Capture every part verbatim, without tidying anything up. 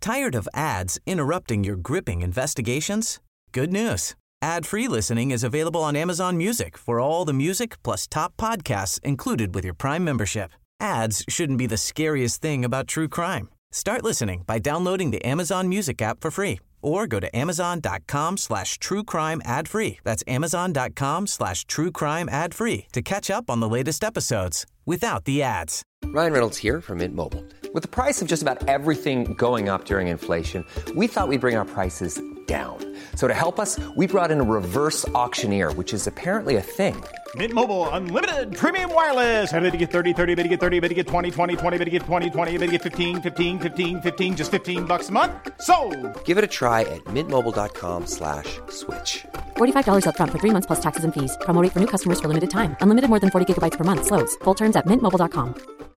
Tired of ads interrupting your gripping investigations? Good news. Ad-free listening is available on Amazon Music for all the music plus top podcasts included with your Prime membership. Ads shouldn't be the scariest thing about true crime. Start listening by downloading the Amazon Music app for free or go to amazon.com slash true crime ad free. That's amazon.com slash true crime ad free to catch up on the latest episodes without the ads. Ryan Reynolds here from Mint Mobile. With the price of just about everything going up during inflation, we thought we'd bring our prices down. So to help us, we brought in a reverse auctioneer, which is apparently a thing. Mint Mobile Unlimited Premium Wireless. How to get thirty, thirty, how to get thirty, how to get twenty, twenty, twenty, how to get twenty, twenty, how to get fifteen, fifteen, fifteen, fifteen, just fifteen bucks a month? Sold! Give it a try at mintmobile.com slash switch. forty-five dollars up front for three months plus taxes and fees. Promo rate for new customers for limited time. Unlimited more than forty gigabytes per month. Slows full terms at mint mobile dot com.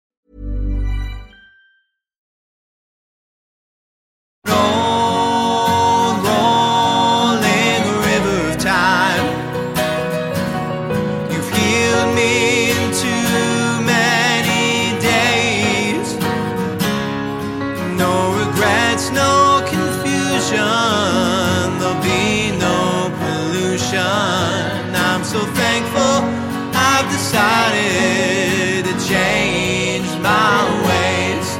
Decided to change my ways.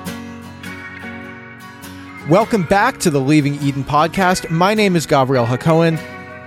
Welcome back to the Leaving Eden podcast. My name is Gabriel Hacohen.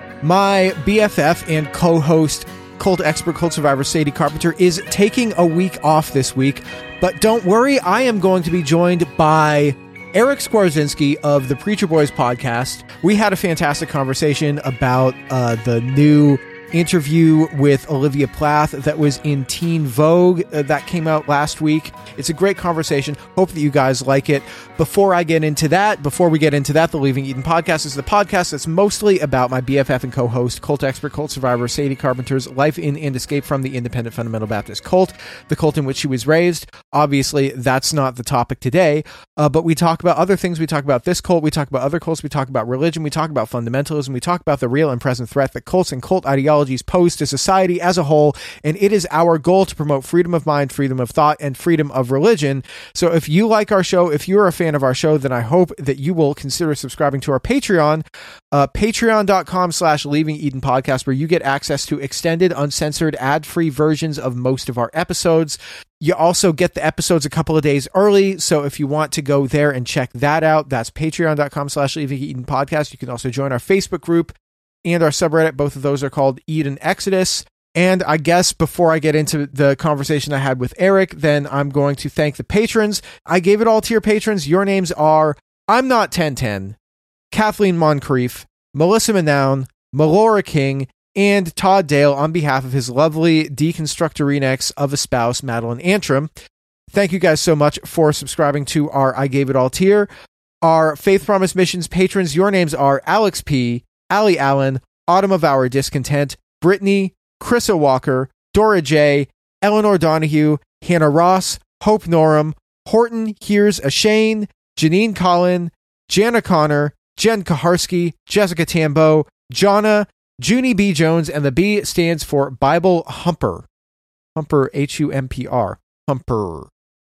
My B F F and co-host, cult expert, cult survivor Sadie Carpenter, is taking a week off this week. But don't worry, I am going to be joined by Eric Skwarczynski of the Preacher Boys podcast. We had a fantastic conversation about uh, the new interview with Olivia Plath that was in Teen Vogue uh, that came out last week. It's a great conversation. Hope that you guys like it. Before I get into that, before we get into that, the Leaving Eden podcast is the podcast that's mostly about my B F F and co-host, cult expert, cult survivor Sadie Carpenter's life in and escape from the Independent Fundamental Baptist cult, the cult in which she was raised. Obviously, that's not the topic today, uh, but we talk about other things. We talk about this cult. We talk about other cults. We talk about religion. We talk about fundamentalism. We talk about the real and present threat that cults and cult ideology pose to society as a whole, and it is our goal to promote freedom of mind, freedom of thought, and freedom of religion. So if you like our show, if you're a fan of our show, then I hope that you will consider subscribing to our Patreon, uh, patreon.com slash Leaving Eden podcast, where you get access to extended, uncensored, ad-free versions of most of our episodes. You also get the episodes a couple of days early, so if you want to go there and check that out, that's patreon.com slash Leaving Eden podcast. You can also join our Facebook group and our subreddit. Both of those are called Eden Exodus. And I guess before I get into the conversation I had with Eric, then I'm going to thank the patrons. I gave it all to your patrons. Your names are I'm Not ten ten, Kathleen Moncrief, Melissa Manown, Melora King, and Todd Dale on behalf of his lovely deconstructorinix of a spouse, Madeline Antrim. Thank you guys so much for subscribing to our I Gave It All tier. Our Faith Promise Missions patrons, your names are Alex P., Allie Allen, Autumn of Our Discontent, Brittany, Chrissa Walker, Dora J, Eleanor Donahue, Hannah Ross, Hope Norum, Horton Here's a Shane, Janine Collin, Jana Connor, Jen Kaharski, Jessica Tambo, Jonna, Junie B. Jones, and the B stands for Bible Humper. Humper, H U M P R. Humper.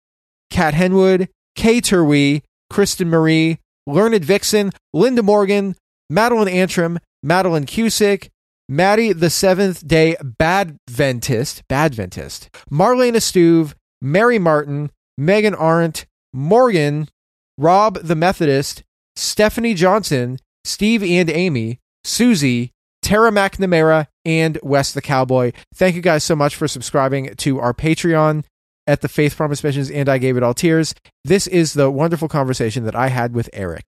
Kat Henwood, Kay Turwee, Kristen Marie, Learned Vixen, Linda Morgan, Madeline Antrim, Madeline Cusick, Maddie the Seventh Day Badventist, Badventist, Marlena Stuve, Mary Martin, Megan Arendt, Morgan, Rob the Methodist, Stephanie Johnson, Steve and Amy, Susie, Tara McNamara, and Wes the Cowboy. Thank you guys so much for subscribing to our Patreon at the Faith Promise Missions and I Gave It All tiers. This is the wonderful conversation that I had with Eric.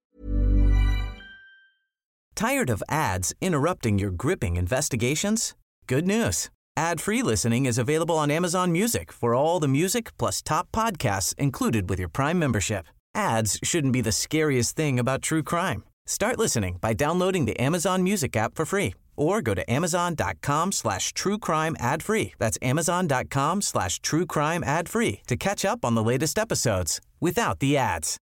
Tired of ads interrupting your gripping investigations? Good news. Ad-free listening is available on Amazon Music for all the music plus top podcasts included with your Prime membership. Ads shouldn't be the scariest thing about true crime. Start listening by downloading the Amazon Music app for free or go to amazon.com slash true crime ad free. That's amazon.com slash true crime ad free to catch up on the latest episodes without the ads.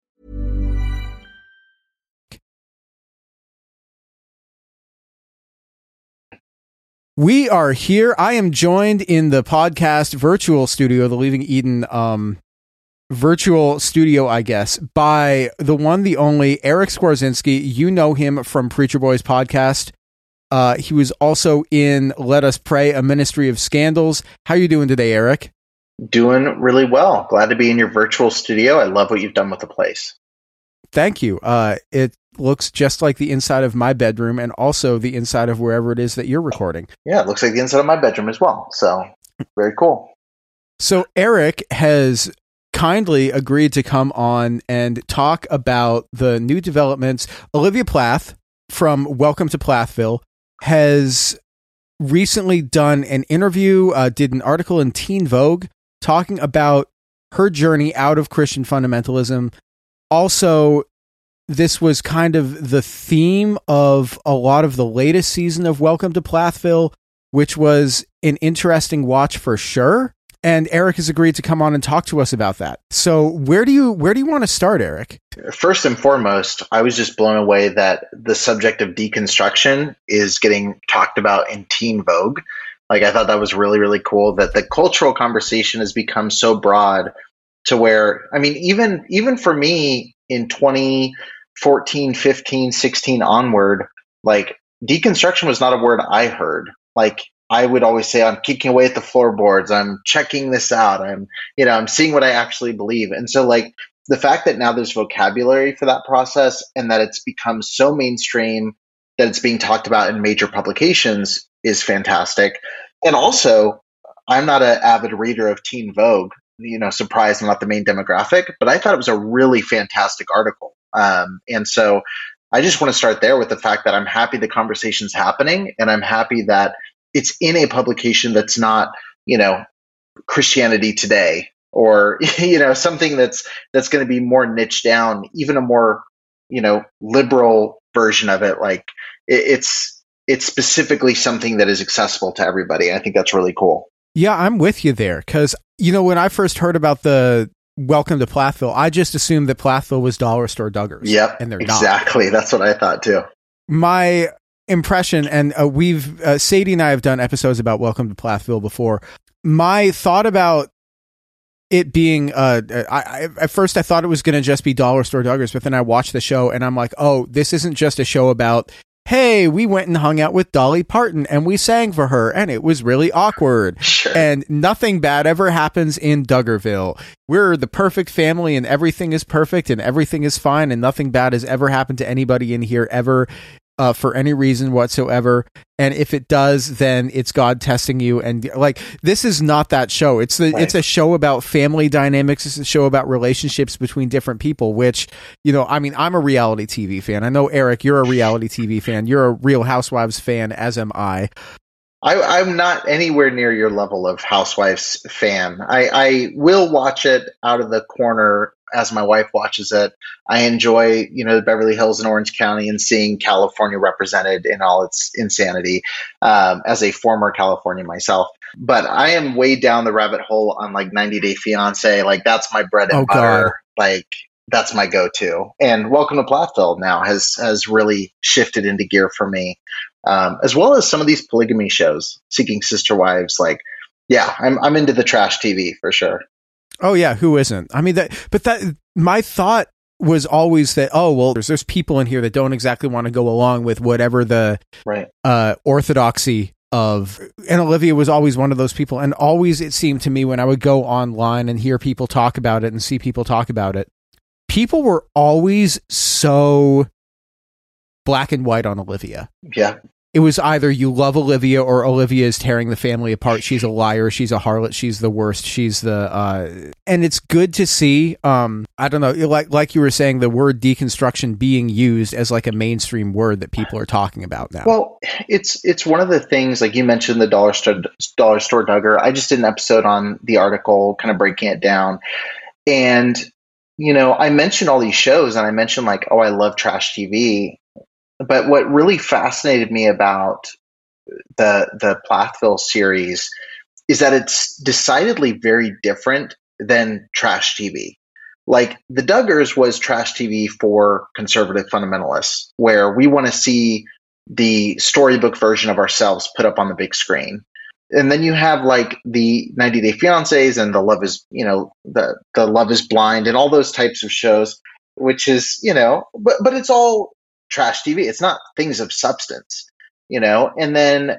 We are here. I am joined in the podcast virtual studio, the Leaving Eden um, virtual studio, I guess, by the one, the only Eric Skwarczynski. You know him from Preacher Boys podcast. Uh, he was also in Let Us Pray, a Ministry of Scandals. How are you doing today, Eric? Doing really well. Glad to be in your virtual studio. I love what you've done with the place. Thank you. Uh, it looks just like the inside of my bedroom and also the inside of wherever it is that you're recording. Yeah, it looks like the inside of my bedroom as well. So very cool. So Eric has kindly agreed to come on and talk about the new developments. Olivia Plath from Welcome to Plathville has recently done an interview, uh, did an article in Teen Vogue talking about her journey out of Christian fundamentalism. Also, this was kind of the theme of a lot of the latest season of Welcome to Plathville, which was an interesting watch for sure. And Eric has agreed to come on and talk to us about that. So where do you where do you want to start, Eric? First and foremost, I was just blown away that the subject of deconstruction is getting talked about in Teen Vogue. Like, I thought that was really, really cool that the cultural conversation has become so broad to where, I mean, even even for me in twenty fourteen, fifteen, sixteen onward, like, deconstruction was not a word I heard. Like, I would always say, I'm kicking away at the floorboards. I'm checking this out. I'm, you know, I'm seeing what I actually believe. And so, like, the fact that now there's vocabulary for that process and that it's become so mainstream that it's being talked about in major publications is fantastic. And also, I'm not an avid reader of Teen Vogue, you know, surprised I'm not the main demographic, but I thought it was a really fantastic article. Um, and so I just want to start there with the fact that I'm happy the conversation's happening, and I'm happy that it's in a publication that's not, you know, Christianity Today or, you know, something that's that's going to be more niche down, even a more, you know, liberal version of it. Like, it, it's it's specifically something that is accessible to everybody. I think that's really cool. Yeah, I'm with you there because, you know, when I first heard about the Welcome to Plathville, I just assumed that Plathville was Dollar Store Duggars. Yep, and they're exactly. not. That's what I thought too. My impression, and uh, we've uh, Sadie and I have done episodes about Welcome to Plathville before. My thought about it being, uh, I, I at first I thought it was going to just be Dollar Store Duggars, but then I watched the show and I'm like, oh, this isn't just a show about, hey, we went and hung out with Dolly Parton and we sang for her and it was really awkward. Sure. And nothing bad ever happens in Duggarville. We're the perfect family and everything is perfect and everything is fine and nothing bad has ever happened to anybody in here ever. Uh, for any reason whatsoever, and if it does, then it's God testing you. And like, this is not that show. It's the right. It's a show about family dynamics. It's a show about relationships between different people. Which, you know, I mean, I'm a reality T V fan. I know, Eric, you're a reality T V fan. You're a Real Housewives fan, as am I. I, I'm not anywhere near your level of Housewives fan. I, I will watch it out of the corner as my wife watches it. I enjoy, you know, the Beverly Hills and Orange County and seeing California represented in all its insanity, um, as a former Californian myself. But I am way down the rabbit hole on like ninety Day Fiance. Like, that's my bread and oh, butter. God. Like, that's my go-to. And Welcome to Plathville now has has really shifted into gear for me, um, as well as some of these polygamy shows, Seeking Sister Wives. Like, yeah, I'm I'm into the trash T V for sure. Oh yeah, who isn't? I mean, that, but that my thought was always that, oh well, there's there's people in here that don't exactly want to go along with whatever the right uh, orthodoxy of, and Olivia was always one of those people. And always, it seemed to me when I would go online and hear people talk about it and see people talk about it, people were always so black and white on Olivia. Yeah. It was either you love Olivia or Olivia is tearing the family apart. She's a liar. She's a harlot. She's the worst. She's the, uh, and it's good to see, um, I don't know, like, like you were saying, the word deconstruction being used as like a mainstream word that people are talking about now. Well, it's, it's one of the things, like you mentioned the Dollar Store, Dollar Store Duggar. I just did an episode on the article, kind of breaking it down. And, you know, I mentioned all these shows and I mentioned like, oh, I love trash T V. But what really fascinated me about the the Plathville series is that it's decidedly very different than trash T V. Like, the Duggars was trash T V for conservative fundamentalists, where we want to see the storybook version of ourselves put up on the big screen. and then you have like the ninety Day Fiancés and the Love is, you know, the, the Love is Blind and all those types of shows, which is, you know, but, but it's all trash T V. It's not things of substance, you know? And then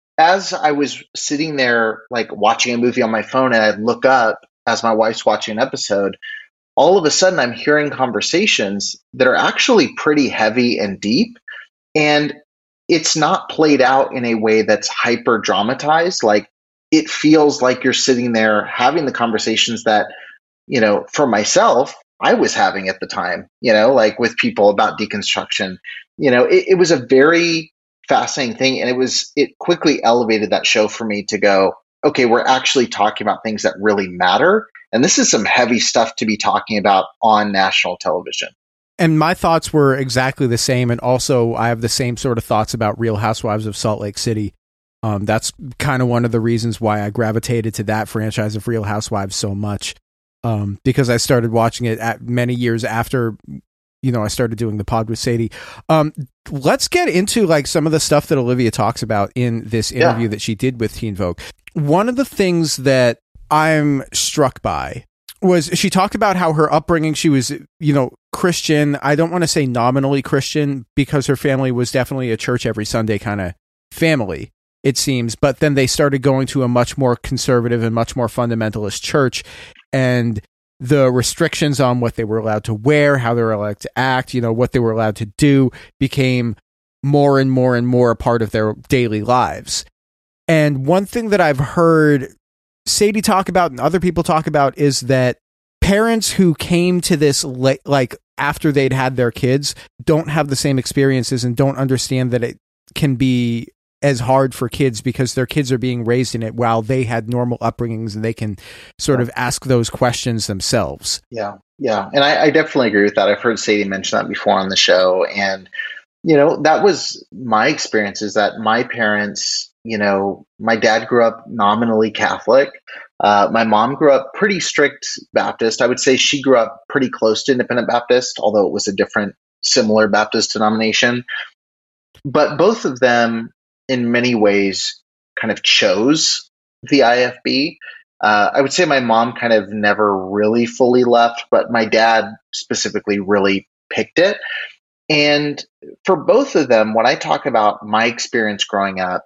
as I was sitting there, like watching a movie on my phone, and I'd look up as my wife's watching an episode, all of a sudden I'm hearing conversations that are actually pretty heavy and deep. And it's not played out in a way that's hyper dramatized. Like it feels like you're sitting there having the conversations that, you know, for myself, I was having at the time, you know, like with people about deconstruction. You know, it, it was a very fascinating thing. And it was, it quickly elevated that show for me to go, okay, we're actually talking about things that really matter. And this is some heavy stuff to be talking about on national television. And my thoughts were exactly the same. And also, I have the same sort of thoughts about Real Housewives of Salt Lake City. Um, that's kind of one of the reasons why I gravitated to that franchise of Real Housewives so much. Um, because I started watching it at many years after, you know, I started doing the pod with Sadie. Um, let's get into like some of the stuff that Olivia talks about in this interview yeah. that she did with Teen Vogue. One of the things that I'm struck by was she talked about how her upbringing, she was, you know, Christian. I don't want to say nominally Christian because her family was definitely a church every Sunday kind of family, it seems. But then they started going to a much more conservative and much more fundamentalist church. And the restrictions on what they were allowed to wear, how they were allowed to act, you know, what they were allowed to do became more and more and more a part of their daily lives. And one thing that I've heard Sadie talk about and other people talk about is that parents who came to this la- like after they'd had their kids don't have the same experiences and don't understand that it can be as hard for kids because their kids are being raised in it while they had normal upbringings and they can sort of ask those questions themselves. Yeah. Yeah. And I, I definitely agree with that. I've heard Sadie mention that before on the show. And, you know, that was my experience is that my parents, you know, my dad grew up nominally Catholic. Uh, my mom grew up pretty strict Baptist. I would say she grew up pretty close to Independent Baptist, although it was a different, similar Baptist denomination. But both of them, in many ways, kind of chose the I F B. Uh, I would say my mom kind of never really fully left, but my dad specifically really picked it. And for both of them, when I talk about my experience growing up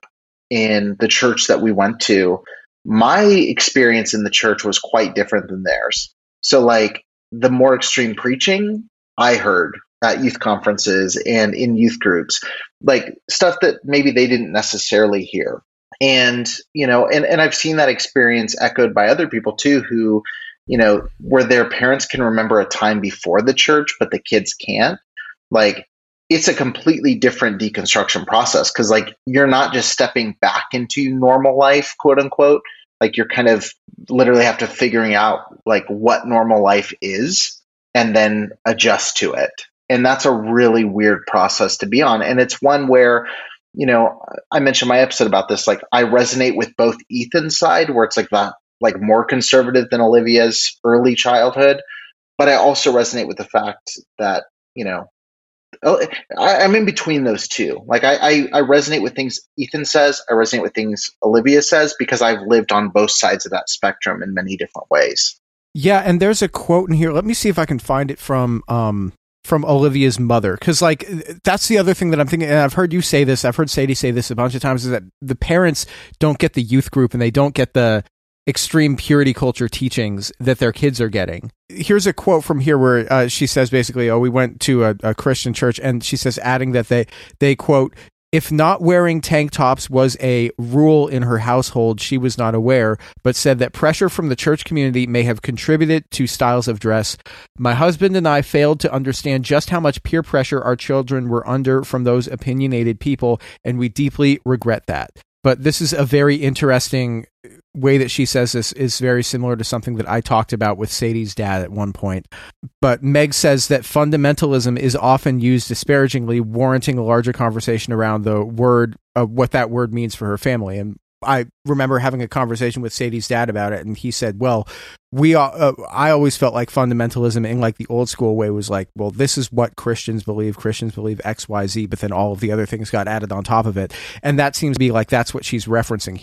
in the church that we went to, my experience in the church was quite different than theirs. So like the more extreme preaching I heard at youth conferences and in youth groups, like stuff that maybe they didn't necessarily hear. And, you know, and, and I've seen that experience echoed by other people too, who, you know, where their parents can remember a time before the church, but the kids can't. Like, it's a completely different deconstruction process because, like, you're not just stepping back into normal life, quote unquote. Like, you're kind of literally have to figuring out like what normal life is and then adjust to it. And that's a really weird process to be on. And it's one where, you know, I mentioned my episode about this. Like, I resonate with both Ethan's side, where it's like that, like more conservative than Olivia's early childhood. But I also resonate with the fact that, you know, I, I'm in between those two. Like I, I, I resonate with things Ethan says. I resonate with things Olivia says because I've lived on both sides of that spectrum in many different ways. Yeah, and there's a quote in here. Let me see if I can find it from um from Olivia's mother, because like that's the other thing that I'm thinking. And I've heard you say this. I've heard Sadie say this a bunch of times. Is that the parents don't get the youth group and they don't get the extreme purity culture teachings that their kids are getting. Here's a quote from here where uh, she says basically, oh, we went to a, a Christian church, and she says, adding that they, they quote, if not wearing tank tops was a rule in her household, she was not aware, but said that pressure from the church community may have contributed to styles of dress. My husband and I failed to understand just how much peer pressure our children were under from those opinionated people, and we deeply regret that. But this is a very interesting way that she says this is very similar to something that I talked about with Sadie's dad at one point. But Meg says that fundamentalism is often used disparagingly, warranting a larger conversation around the word of what that word means for her family. And I remember having a conversation with Sadie's dad about it, and he said, well, we uh, I always felt like fundamentalism in like the old school way was like, well, this is what Christians believe. Christians believe X, Y, Z, but then all of the other things got added on top of it. And that seems to be like that's what she's referencing here.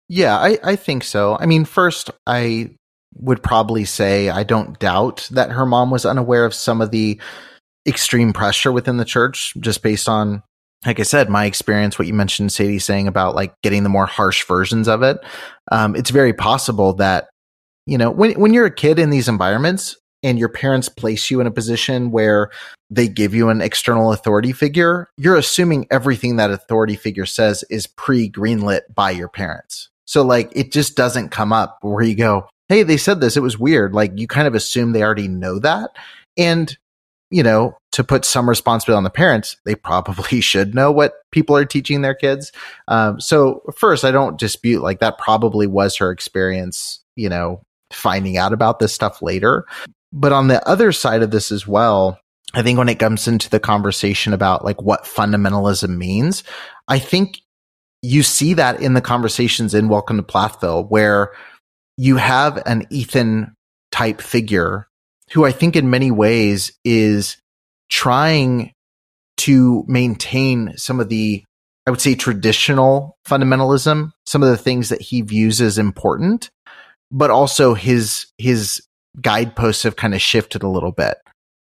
Yeah, I, I think so. I mean, first, I would probably say I don't doubt that her mom was unaware of some of the extreme pressure within the church, just based on, like I said, my experience, what you mentioned, Sadie, saying about like getting the more harsh versions of it. Um, it's very possible that, you know, when when you're a kid in these environments and your parents place you in a position where they give you an external authority figure, you're assuming everything that authority figure says is pre-greenlit by your parents. So like, it just doesn't come up where you go, hey, they said this, it was weird. Like, you kind of assume they already know that. And, you know, to put some responsibility on the parents, they probably should know what people are teaching their kids. Um, so first, I don't dispute, like, that probably was her experience, you know, finding out about this stuff later. But on the other side of this as well, I think when it comes into the conversation about like what fundamentalism means, I think you see that in the conversations in Welcome to Plathville, where you have an Ethan type figure who I think in many ways is trying to maintain some of the, I would say, traditional fundamentalism, some of the things that he views as important, but also his, his guideposts have kind of shifted a little bit.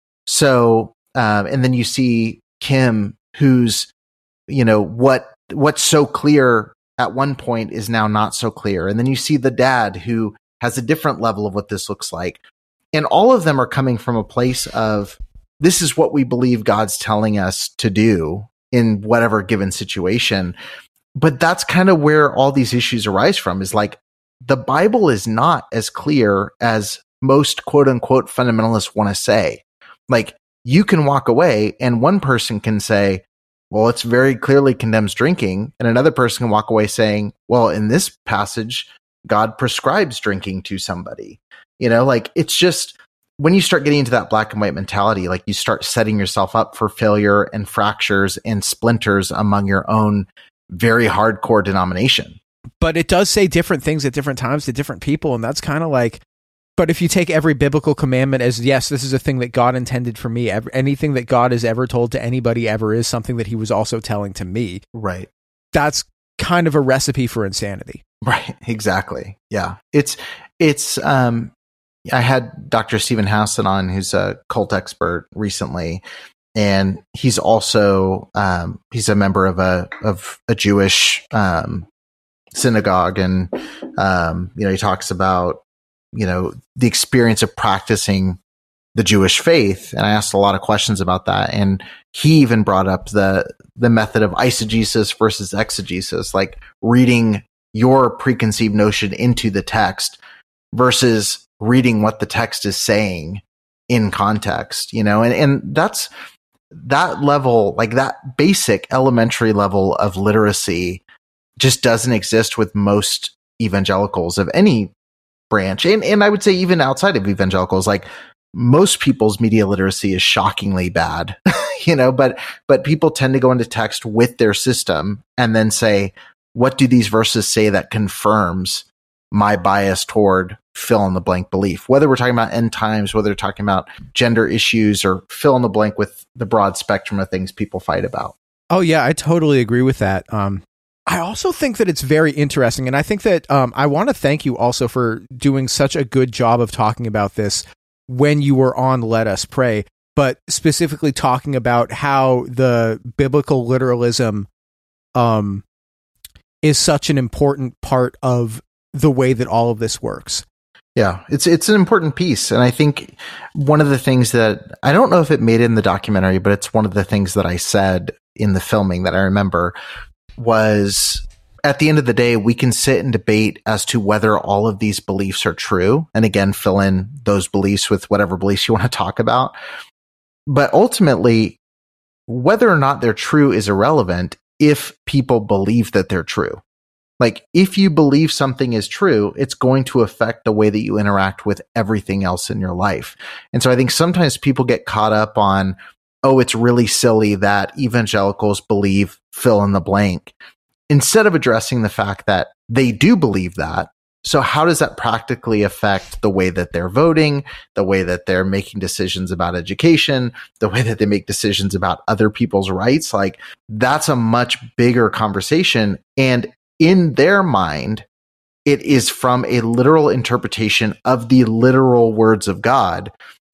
So, um, and then you see Kim, who's, you know, what, what's so clear at one point is now not so clear. And then you see the dad who has a different level of what this looks like. And all of them are coming from a place of, this is what we believe God's telling us to do in whatever given situation. But that's kind of where all these issues arise from, is like, the Bible is not as clear as most quote unquote fundamentalists want to say. Like, you can walk away and one person can say, well, it's very clearly condemns drinking. And another person can walk away saying, well, in this passage, God prescribes drinking to somebody. You know, like, it's just, when you start getting into that black and white mentality, like, you start setting yourself up for failure and fractures and splinters among your own very hardcore denomination. But it does say different things at different times to different people. And that's kind of like, but if you take every biblical commandment as, yes, this is a thing that God intended for me, ever, anything that God has ever told to anybody ever is something that he was also telling to me. Right. That's kind of a recipe for insanity. Right. Exactly. Yeah. It's, it's, um, I had Doctor Stephen Howson on, who's a cult expert recently, and he's also, um, he's a member of a, of a Jewish, um, synagogue. And, um, you know, he talks about, you know, the experience of practicing the Jewish faith. And I asked a lot of questions about that. And he even brought up the, the method of eisegesis versus exegesis, like reading your preconceived notion into the text versus reading what the text is saying in context, you know, and, and that's that level, like that basic elementary level of literacy just doesn't exist with most evangelicals of any branch. And, and I would say even outside of evangelicals, like, most people's media literacy is shockingly bad, you know, but, but people tend to go into text with their system and then say, what do these verses say that confirms my bias toward fill in the blank belief, whether we're talking about end times, whether we're talking about gender issues, or fill in the blank with the broad spectrum of things people fight about. Oh yeah, I totally agree with that. Um, I also think that it's very interesting. And I think that um, I want to thank you also for doing such a good job of talking about this when you were on Let Us Pray, but specifically talking about how the biblical literalism um, is such an important part of the way that all of this works. Yeah, it's it's an important piece. And I think one of the things that, I don't know if it made it in the documentary, but it's one of the things that I said in the filming that I remember, was at the end of the day, we can sit and debate as to whether all of these beliefs are true. And again, fill in those beliefs with whatever beliefs you want to talk about. But ultimately, whether or not they're true is irrelevant if people believe that they're true. Like, if you believe something is true, it's going to affect the way that you interact with everything else in your life. And so I think sometimes people get caught up on, oh, it's really silly that evangelicals believe fill in the blank, instead of addressing the fact that they do believe that. So how does that practically affect the way that they're voting, the way that they're making decisions about education, the way that they make decisions about other people's rights? Like, that's a much bigger conversation. And in their mind, it is from a literal interpretation of the literal words of God.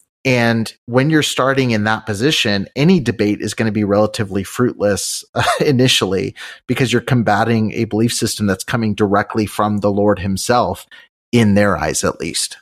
And when you're starting in that position, any debate is going to be relatively fruitless uh, initially, because you're combating a belief system that's coming directly from the Lord himself, in their eyes at least.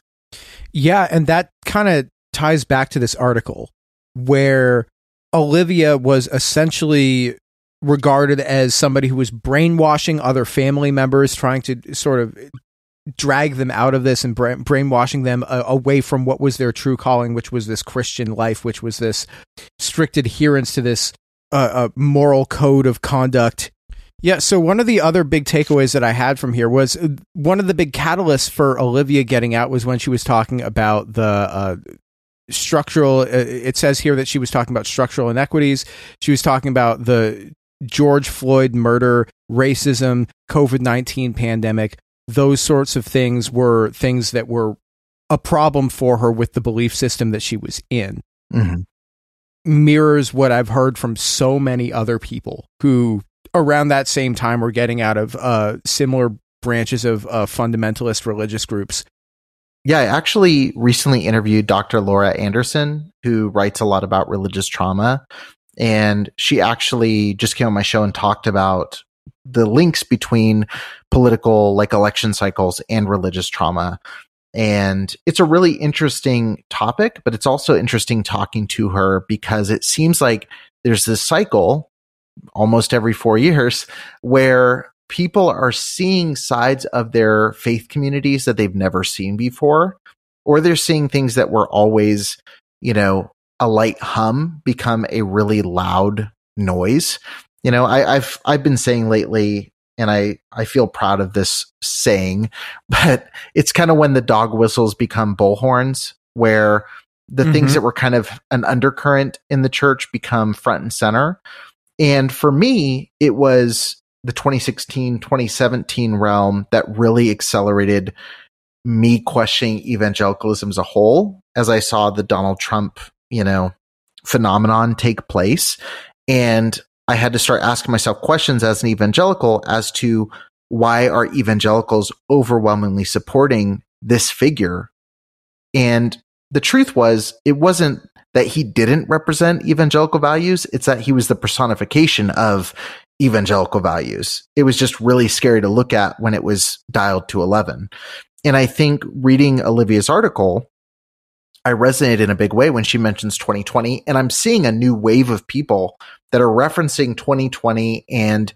Yeah, and that kind of ties back to this article where Olivia was essentially regarded as somebody who was brainwashing other family members, trying to sort of drag them out of this and bra- brainwashing them uh, away from what was their true calling, which was this Christian life, which was this strict adherence to this uh, uh, moral code of conduct. Yeah, so one of the other big takeaways that I had from here was uh, one of the big catalysts for Olivia getting out was when she was talking about the uh, structural, uh, it says here that she was talking about structural inequities. She was talking about the George Floyd murder, racism, COVID nineteen pandemic. Those sorts of things were things that were a problem for her with the belief system that she was in. Mm-hmm. Mirrors what I've heard from so many other people who around that same time were getting out of uh, similar branches of uh, fundamentalist religious groups. Yeah, I actually recently interviewed Doctor Laura Anderson, who writes a lot about religious trauma. And she actually just came on my show and talked about the links between political, like election cycles, and religious trauma. And it's a really interesting topic, but it's also interesting talking to her because it seems like there's this cycle almost every four years where people are seeing sides of their faith communities that they've never seen before, or they're seeing things that were always, you know, a light hum become a really loud noise. You know, I, I've I've been saying lately, and I, I feel proud of this saying, but it's kind of when the dog whistles become bullhorns, where the mm-hmm. things that were kind of an undercurrent in the church become front and center. And for me, it was the twenty sixteen, twenty seventeen realm that really accelerated me questioning evangelicalism as a whole, as I saw the Donald Trump, you know, phenomenon take place. And I had to start asking myself questions as an evangelical as to why are evangelicals overwhelmingly supporting this figure? And the truth was, it wasn't that he didn't represent evangelical values. It's that he was the personification of evangelical values. It was just really scary to look at when it was dialed to eleven. And I think reading Olivia's article, I resonated in a big way when she mentions twenty twenty, and I'm seeing a new wave of people that are referencing twenty twenty and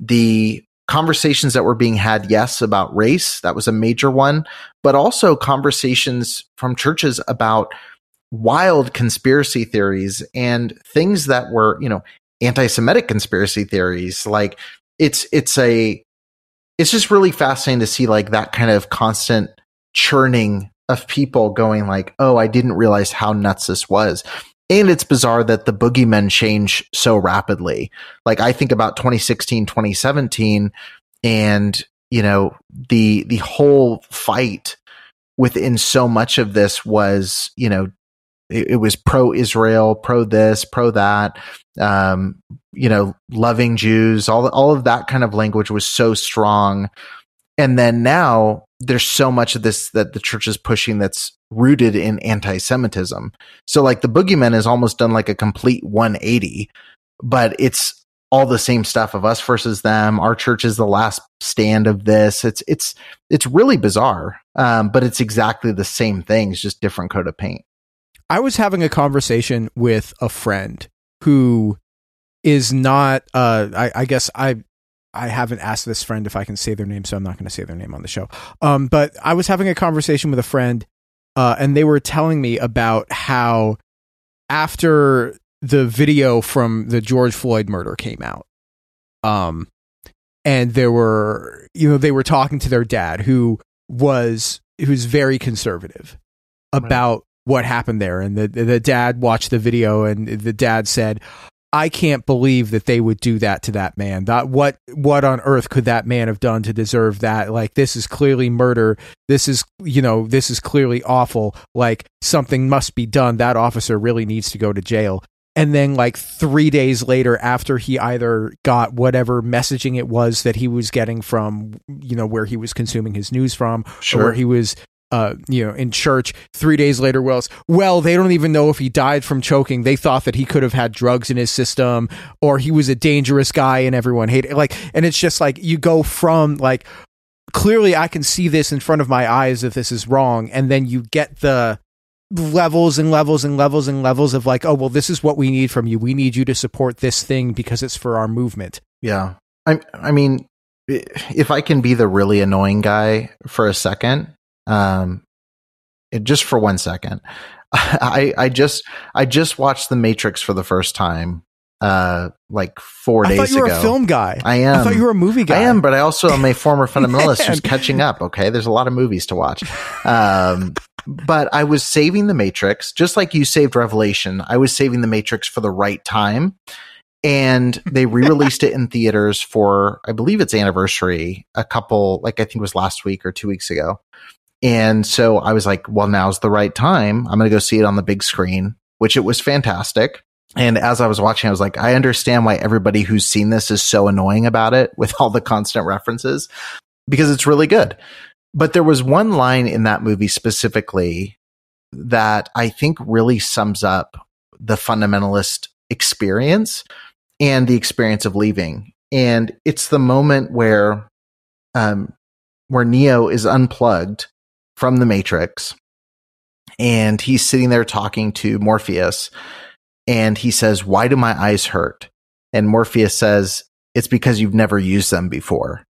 the conversations that were being had, yes, about race. That was a major one, but also conversations from churches about wild conspiracy theories and things that were, you know, anti-Semitic conspiracy theories. Like it's, it's a, it's just really fascinating to see like that kind of constant churning of people going like, oh, I didn't realize how nuts this was. And it's bizarre that the boogeymen change so rapidly. Like I think about twenty sixteen, twenty seventeen, and, you know, the, the whole fight within so much of this was, you know, it, it was pro-Israel, pro this, pro that, um, you know, loving Jews, all, all of that kind of language was so strong. And then now there's so much of this that the church is pushing that's rooted in anti-Semitism. So like the boogeyman has almost done like a complete one eighty, but it's all the same stuff of us versus them. Our church is the last stand of this. It's, it's, it's really bizarre. Um, but it's exactly the same thing. It's just different coat of paint. I was having a conversation with a friend who is not, uh, I, I guess I, I haven't asked this friend if I can say their name, so I'm not going to say their name on the show. Um, but I was having a conversation with a friend, uh, and they were telling me about how after the video from the George Floyd murder came out, um, and there were, you know, they were talking to their dad, who was who's very conservative about right. what happened there, and the the dad watched the video, and the dad said, I can't believe that they would do that to that man. That what what on earth could that man have done to deserve that? Like, this is clearly murder. This is, you know, this is clearly awful. Like, something must be done. That officer really needs to go to jail. And then like three days later, after he either got whatever messaging it was that he was getting from, you know, where he was consuming his news from, Sure. or where he was, uh, you know, in church, three days later, Wells, well, they don't even know if he died from choking. They thought that he could have had drugs in his system, or he was a dangerous guy and everyone hated it. Like, and it's just like, you go from like, clearly I can see this in front of my eyes if this is wrong. And then you get the levels and levels and levels and levels of like, oh, well, this is what we need from you. We need you to support this thing because it's for our movement. Yeah. I I mean, if I can be the really annoying guy for a second, um, it, just for one second, I, I just, I just watched The Matrix for the first time, uh, like four I days ago. I thought you were a film guy. I am. I thought you were a movie guy. I am, but I also am a former fundamentalist who's catching up. Okay. There's a lot of movies to watch. Um, but I was saving The Matrix, just like you saved Revelation. I was saving The Matrix for the right time. And they re-released it in theaters for, I believe its anniversary, a couple, like I think it was last week or two weeks ago. And so I was like, well, now's the right time. I'm going to go see it on the big screen, which it was fantastic. And as I was watching, I was like, I understand why everybody who's seen this is so annoying about it with all the constant references, because it's really good. But there was one line in that movie specifically that I think really sums up the fundamentalist experience and the experience of leaving. And it's the moment where, um, where Neo is unplugged from the Matrix and he's sitting there talking to Morpheus. And he says, why do my eyes hurt? And Morpheus says, it's because you've never used them before.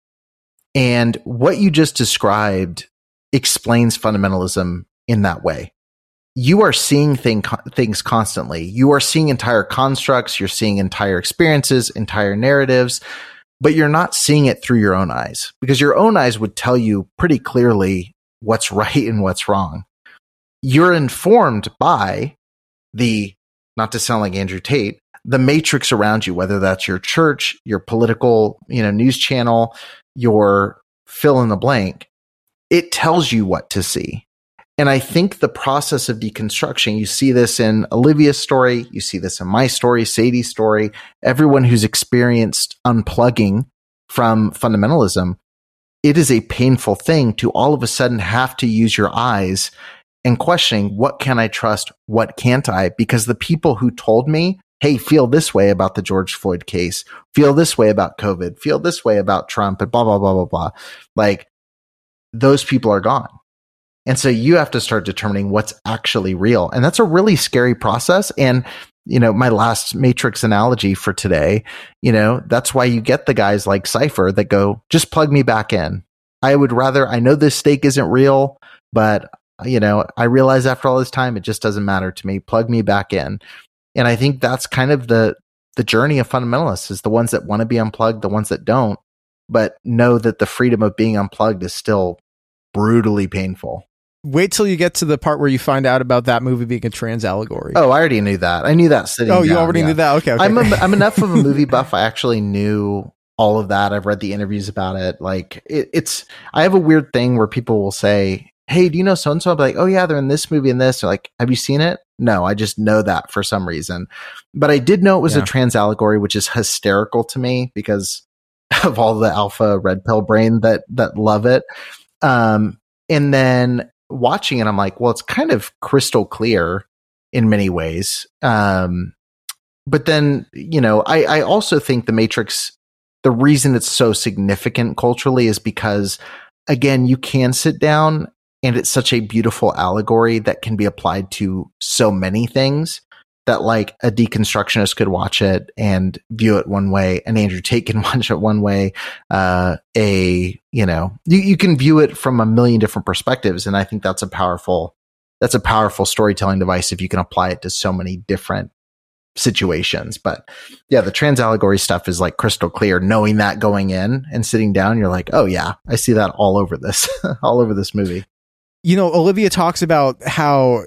And what you just described explains fundamentalism in that way. You are seeing thing, things constantly. You are seeing entire constructs. You're seeing entire experiences, entire narratives, but you're not seeing it through your own eyes, because your own eyes would tell you pretty clearly what's right and what's wrong. You're informed by the, not to sound like Andrew Tate, the matrix around you, whether that's your church, your political, you know, news channel, your fill in the blank. It tells you what to see. And I think the process of deconstruction, you see this in Olivia's story, you see this in my story, Sadie's story, everyone who's experienced unplugging from fundamentalism, it is a painful thing to all of a sudden have to use your eyes and questioning, what can I trust? What can't I? Because the people who told me, hey, feel this way about the George Floyd case, feel this way about COVID, feel this way about Trump, and blah, blah, blah, blah, blah. Like, those people are gone. And so you have to start determining what's actually real. And that's a really scary process. And, you know, my last Matrix analogy for today, you know, that's why you get the guys like Cypher that go, just plug me back in. I would rather, I know this stake isn't real, but, you know, I realize after all this time, it just doesn't matter to me. Plug me back in. And I think that's kind of the, the journey of fundamentalists, is the ones that want to be unplugged, the ones that don't, but know that the freedom of being unplugged is still brutally painful. Wait till you get to the part where you find out about that movie being a trans allegory. Oh, I already knew that. I knew that sitting Oh, you down, already yeah. knew that? Okay. okay. I'm, a, I'm enough of a movie buff. I actually knew all of that. I've read the interviews about it. Like, it, it's, I have a weird thing where people will say, hey, do you know so-and-so? I'll be like, oh yeah, they're in this movie and this. They're like, have you seen it? No, I just know that for some reason. But I did know it was Yeah. a trans allegory, which is hysterical to me because of all the alpha red pill brain that, that love it. Um, and then watching it, I'm like, well, it's kind of crystal clear in many ways. Um, but then, you know, I, I also think The Matrix, the reason it's so significant culturally is because, again, you can sit down and it's such a beautiful allegory that can be applied to so many things that, like, a deconstructionist could watch it and view it one way, and Andrew Tate can watch it one way. Uh, a, you know, you, you can view it from a million different perspectives. And I think that's a powerful, that's a powerful storytelling device if you can apply it to so many different situations. But yeah, the trans allegory stuff is like crystal clear. Knowing that going in and sitting down, you're like, oh yeah, I see that all over this, all over this movie. You know, Olivia talks about how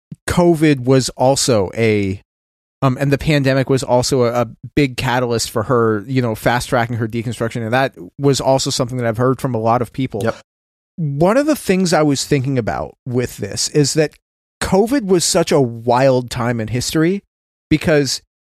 COVID was also a, um, and the pandemic was also a, a big catalyst for her, you know, fast tracking her deconstruction. And that was also something that I've heard from a lot of people. Yep. One of the things I was thinking about with this is that COVID was such a wild time in history, because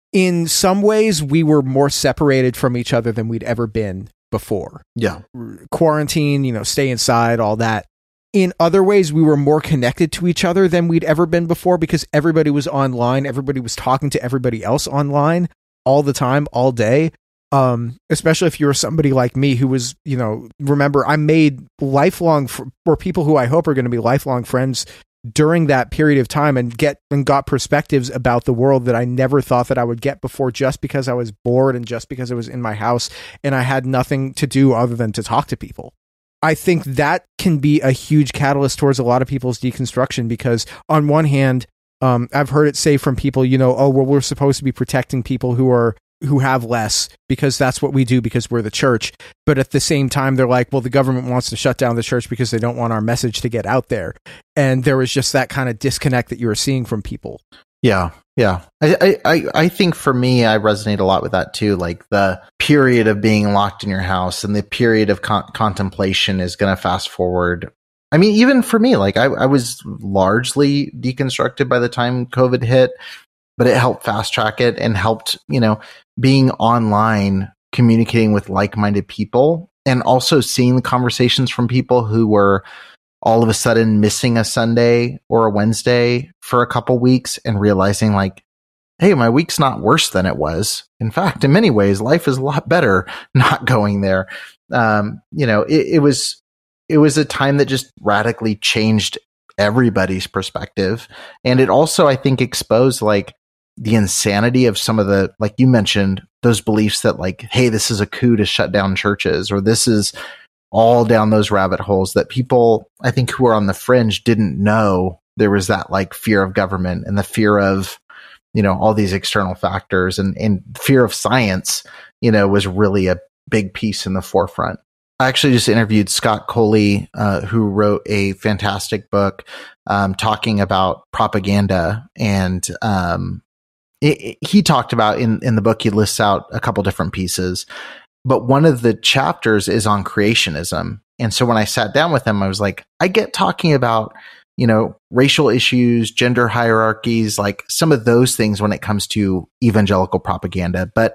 in some ways, we were more separated from each other than we'd ever been before. Yeah. Quarantine, you know, stay inside, all that. In other ways, we were more connected to each other than we'd ever been before because everybody was online. Everybody was talking to everybody else online all the time, all day. Um, especially if you were somebody like me who was, you know, remember, I made lifelong, fr- or people who I hope are going to be lifelong friends during that period of time and get and got perspectives about the world that I never thought that I would get before, just because I was bored and just because I was in my house and I had nothing to do other than to talk to people. I think that can be a huge catalyst towards a lot of people's deconstruction because on one hand, um, I've heard it say from people, you know, oh, well, we're supposed to be protecting people who are who have less because that's what we do because we're the church. But at the same time, they're like, well, the government wants to shut down the church because they don't want our message to get out there. And there was just that kind of disconnect that you were seeing from people. Yeah. Yeah. I, I, I think for me, I resonate a lot with that too. Like the period of being locked in your house and the period of con- contemplation is going to fast forward. I mean, even for me, like I, I was largely deconstructed by the time COVID hit, but it helped fast track it and helped, you know, being online, communicating with like-minded people and also seeing the conversations from people who were all of a sudden missing a Sunday or a Wednesday for a couple weeks and realizing like, hey, my week's not worse than it was. In fact, in many ways, life is a lot better not going there. Um, you know, it, it was, it was a time that just radically changed everybody's perspective. And it also, I think, exposed like the insanity of some of the, like you mentioned, those beliefs that like, hey, this is a coup to shut down churches, or this is all down those rabbit holes that people, I think, who are on the fringe didn't know there was that like fear of government and the fear of, you know, all these external factors and, and fear of science, you know, was really a big piece in the forefront. I actually just interviewed Scott Coley, uh, who wrote a fantastic book um, talking about propaganda. And um, it, it, he talked about in, in the book, he lists out a couple different pieces. But one of the chapters is on creationism. And so when I sat down with him, I was like, I get talking about, you know, racial issues, gender hierarchies, like some of those things when it comes to evangelical propaganda. But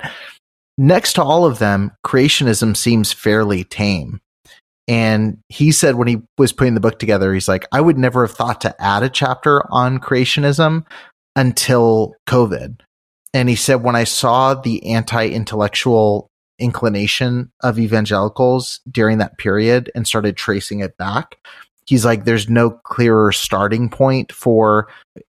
next to all of them, creationism seems fairly tame. And he said when he was putting the book together, he's like, I would never have thought to add a chapter on creationism until COVID. And he said, when I saw the anti-intellectual inclination of evangelicals during that period and started tracing it back, he's like, there's no clearer starting point for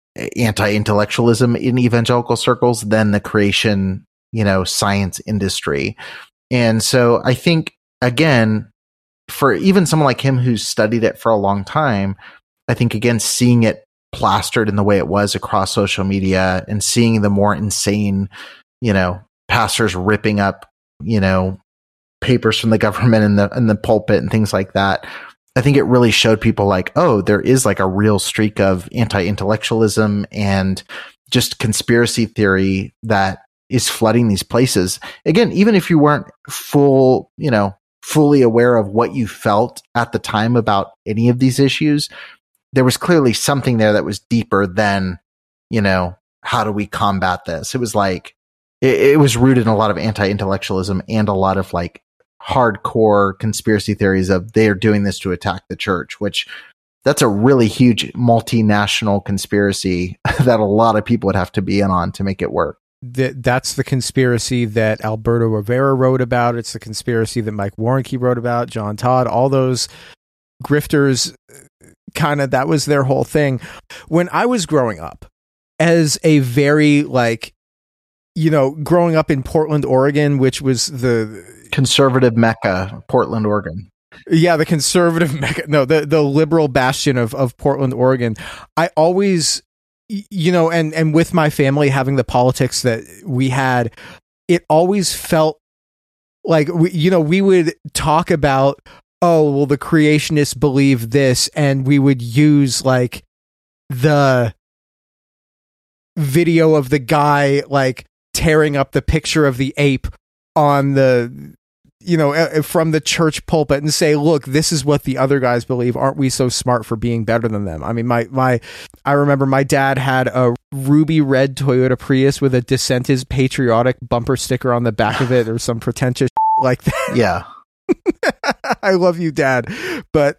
anti-intellectualism in evangelical circles than the creation, you know, science industry. And so I think, again, for even someone like him who's studied it for a long time, I think, again, seeing it plastered in the way it was across social media and seeing the more insane, you know, pastors ripping up, you know, papers from the government in the in the pulpit and things like that, I think it really showed people like, oh, there is like a real streak of anti-intellectualism and just conspiracy theory that is flooding these places. Again, even if you weren't full, you know, fully aware of what you felt at the time about any of these issues, there was clearly something there that was deeper than, you know, how do we combat this? It was like, it, it was rooted in a lot of anti-intellectualism and a lot of like hardcore conspiracy theories of they're doing this to attack the church, which that's a really huge multinational conspiracy that a lot of people would have to be in on to make it work. That that's the conspiracy that Alberto Rivera wrote about. It's the conspiracy that Mike Warnke wrote about, John Todd, all those grifters, kind of, that was their whole thing. When I was growing up as a very like, you know, growing up in Portland, Oregon, which was the conservative Mecca, Portland, Oregon. Yeah, the conservative Mecca. No, the, the liberal bastion of, of Portland, Oregon. I always, you know, and, and with my family having the politics that we had, it always felt like, we, you know, we would talk about, oh, well, the creationists believe this, and we would use like the video of the guy like tearing up the picture of the ape on the you know, uh, from the church pulpit and say, look, this is what the other guys believe. Aren't we so smart for being better than them? I mean, my, my, I remember my dad had a ruby red Toyota Prius with a Dissent is Patriotic bumper sticker on the back of it, or some pretentious like that. Yeah. I love you, Dad. But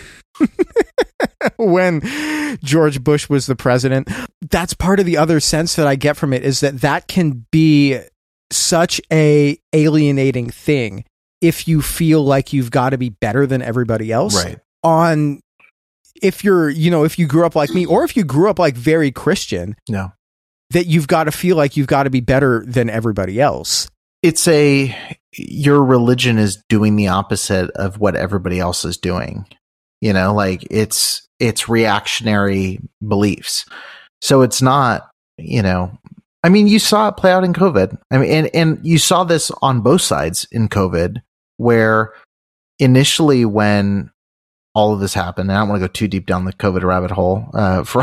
when George Bush was the president, that's part of the other sense that I get from it, is that that can be such a alienating thing if you feel like you've got to be better than everybody else. Right. On if you're, you know, if you grew up like me, or if you grew up like very Christian, no, that you've got to feel like you've got to be better than everybody else. It's a, your religion is doing the opposite of what everybody else is doing. You know, like it's, it's reactionary beliefs. So it's not, you know, I mean, you saw it play out in COVID. I mean, and, and you saw this on both sides in COVID, where initially when all of this happened, and I don't want to go too deep down the COVID rabbit hole uh, for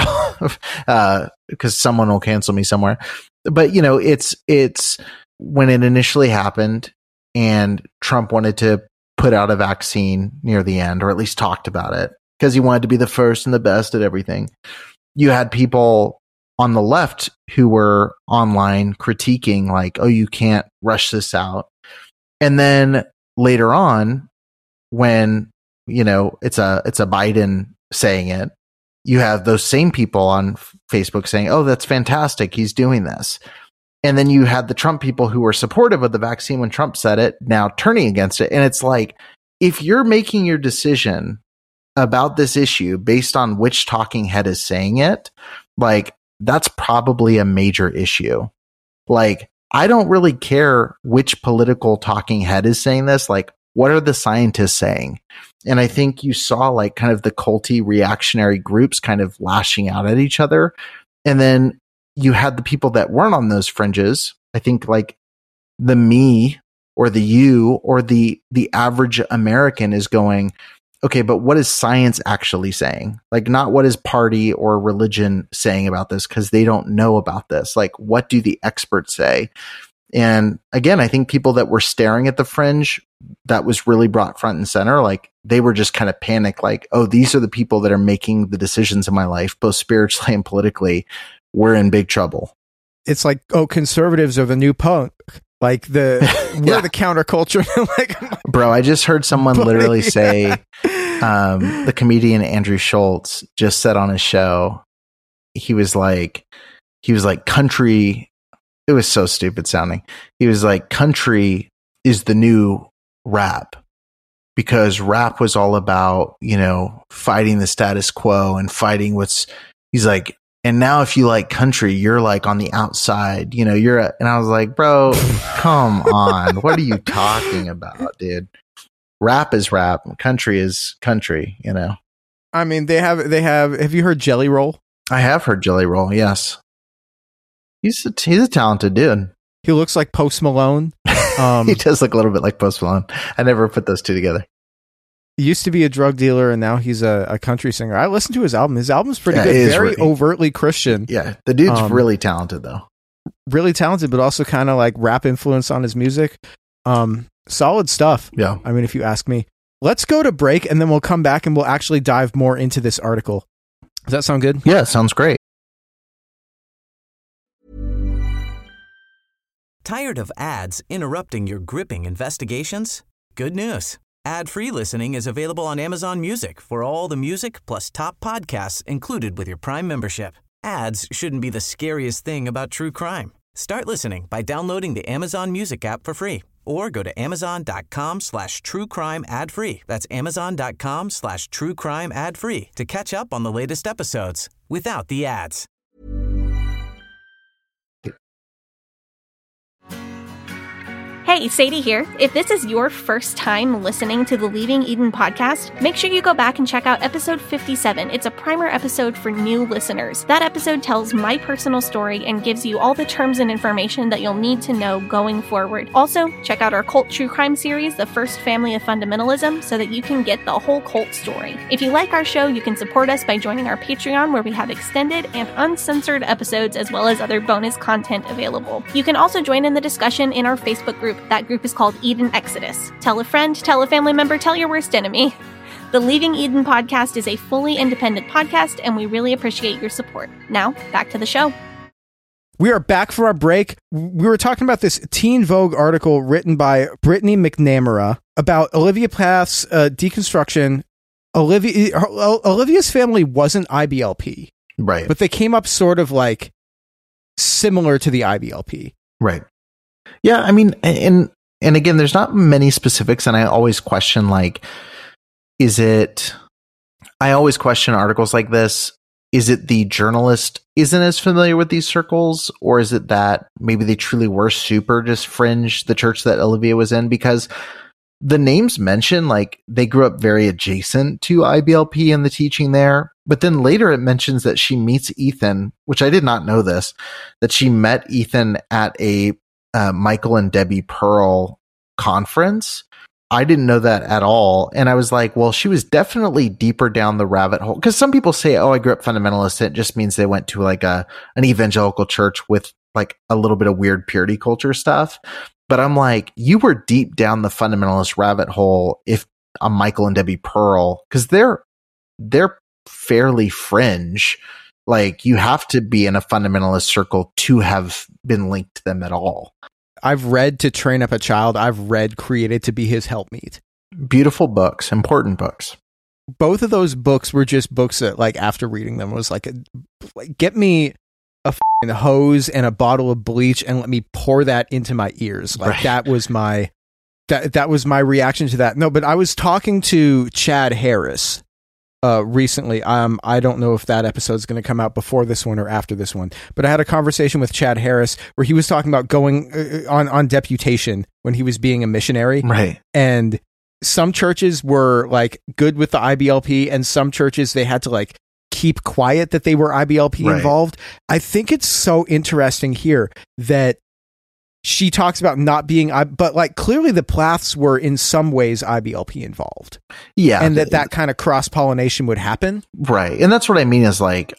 uh, because someone will cancel me somewhere. But, you know, it's, it's when it initially happened and Trump wanted to put out a vaccine near the end, or at least talked about it, because he wanted to be the first and the best at everything. You had people on the left who were online critiquing like, oh, you can't rush this out. And then later on, when, you know, it's a, it's a Biden saying it, you have those same people on Facebook saying, oh, that's fantastic, he's doing this. And then you had the Trump people who were supportive of the vaccine when Trump said it, now turning against it. And it's like, if you're making your decision about this issue based on which talking head is saying it, like, that's probably a major issue. Like, I don't really care which political talking head is saying this. Like, what are the scientists saying? And I think you saw like kind of the culty reactionary groups kind of lashing out at each other. And then you had the people that weren't on those fringes. I think like the me or the you or the, the average American is going, okay, but what is science actually saying? Like, not what is party or religion saying about this, because they don't know about this. Like, what do the experts say? And again, I think people that were staring at the fringe, that was really brought front and center. Like, they were just kind of panicked, like, oh, these are the people that are making the decisions in my life, both spiritually and politically. We're in big trouble. It's like, oh, conservatives are the new punk. Like, the we're yeah. the counterculture. Like, bro, I just heard someone buddy, literally say, yeah. um, the comedian Andrew Schultz just said on his show, he was like, he was like, country. It was so stupid sounding. He was like, country is the new rap, because rap was all about, you know, fighting the status quo and fighting what's, he's like, and now if you like country, you're like on the outside, you know, you're, a, and I was like, bro, come on. What are you talking about, dude? Rap is rap. Country is country, you know? I mean, they have, they have, have you heard Jelly Roll? I have heard Jelly Roll. Yes. He's a, he's a talented dude. He looks like Post Malone. Um, he does look a little bit like Post Malone. I never put those two together. He used to be a drug dealer, and now he's a, a country singer. I listened to his album. His album's pretty yeah, good. Very really, overtly Christian. Yeah, the dude's um, really talented, though. Really talented, but also kind of like rap influence on his music. Um, solid stuff. Yeah. I mean, if you ask me. Let's go to break, and then we'll come back, and we'll actually dive more into this article. Does that sound good? Yeah, sounds great. Tired of ads interrupting your gripping investigations? Good news. Ad-free listening is available on Amazon Music for all the music plus top podcasts included with your Prime membership. Ads shouldn't be the scariest thing about true crime. Start listening by downloading the Amazon Music app for free, or go to amazon.com slash true crime ad free. That's amazon.com slash true crime ad free to catch up on the latest episodes without the ads. Hey, Sadie here. If this is your first time listening to the Leaving Eden podcast, make sure you go back and check out episode fifty-seven. It's a primer episode for new listeners. That episode tells my personal story and gives you all the terms and information that you'll need to know going forward. Also, check out our cult true crime series, The First Family of Fundamentalism, so that you can get the whole cult story. If you like our show, you can support us by joining our Patreon, where we have extended and uncensored episodes as well as other bonus content available. You can also join in the discussion in our Facebook group, That group is called Eden Exodus. Tell a friend, tell a family member, tell your worst enemy. The Leaving Eden podcast is a fully independent podcast, and we really appreciate your support. Now, back to the show. We are back for our break. We were talking about this Teen Vogue article written by Brittany McNamara about Olivia Plath's uh, deconstruction. Olivia, her, Olivia's family wasn't I B L P. Right. But they came up sort of like similar to the I B L P. Right. Yeah, I mean, and and again, there's not many specifics, and I always question, like, is it, I always question articles like this, is it the journalist isn't as familiar with these circles, or is it that maybe they truly were super just fringe, the church that Olivia was in? Because the names mentioned, like, they grew up very adjacent to I B L P and the teaching there. But then later it mentions that she meets Ethan, which I did not know this, that she met Ethan at a uh, Michael and Debbie Pearl conference. I didn't know that at all. And I was like, well, she was definitely deeper down the rabbit hole. Because some people say, oh, I grew up fundamentalist. It just means they went to like a an evangelical church with like a little bit of weird purity culture stuff. But I'm like, you were deep down the fundamentalist rabbit hole if a Michael and Debbie Pearl, because they're they're fairly fringe. Like, you have to be in a fundamentalist circle to have been linked to them at all. I've read To Train Up a Child. I've read Created to Be His Helpmeet. Beautiful books, important books. Both of those books were just books that, like, after reading them was like, a, like get me a f***ing hose and a bottle of bleach and let me pour that into my ears. Like, right. that was my that that was my reaction to that. No, but I was talking to Chad Harris uh, recently. Um, I don't know if that episode is going to come out before this one or after this one, but I had a conversation with Chad Harris where he was talking about going uh, on, on deputation when he was being a missionary. Right. And some churches were like good with the I B L P, and some churches they had to like keep quiet that they were I B L P right. involved. I think it's so interesting here that she talks about not being, but like clearly the Plaths were in some ways I B L P involved. Yeah. And that that kind of cross pollination would happen. Right. And that's what I mean is like,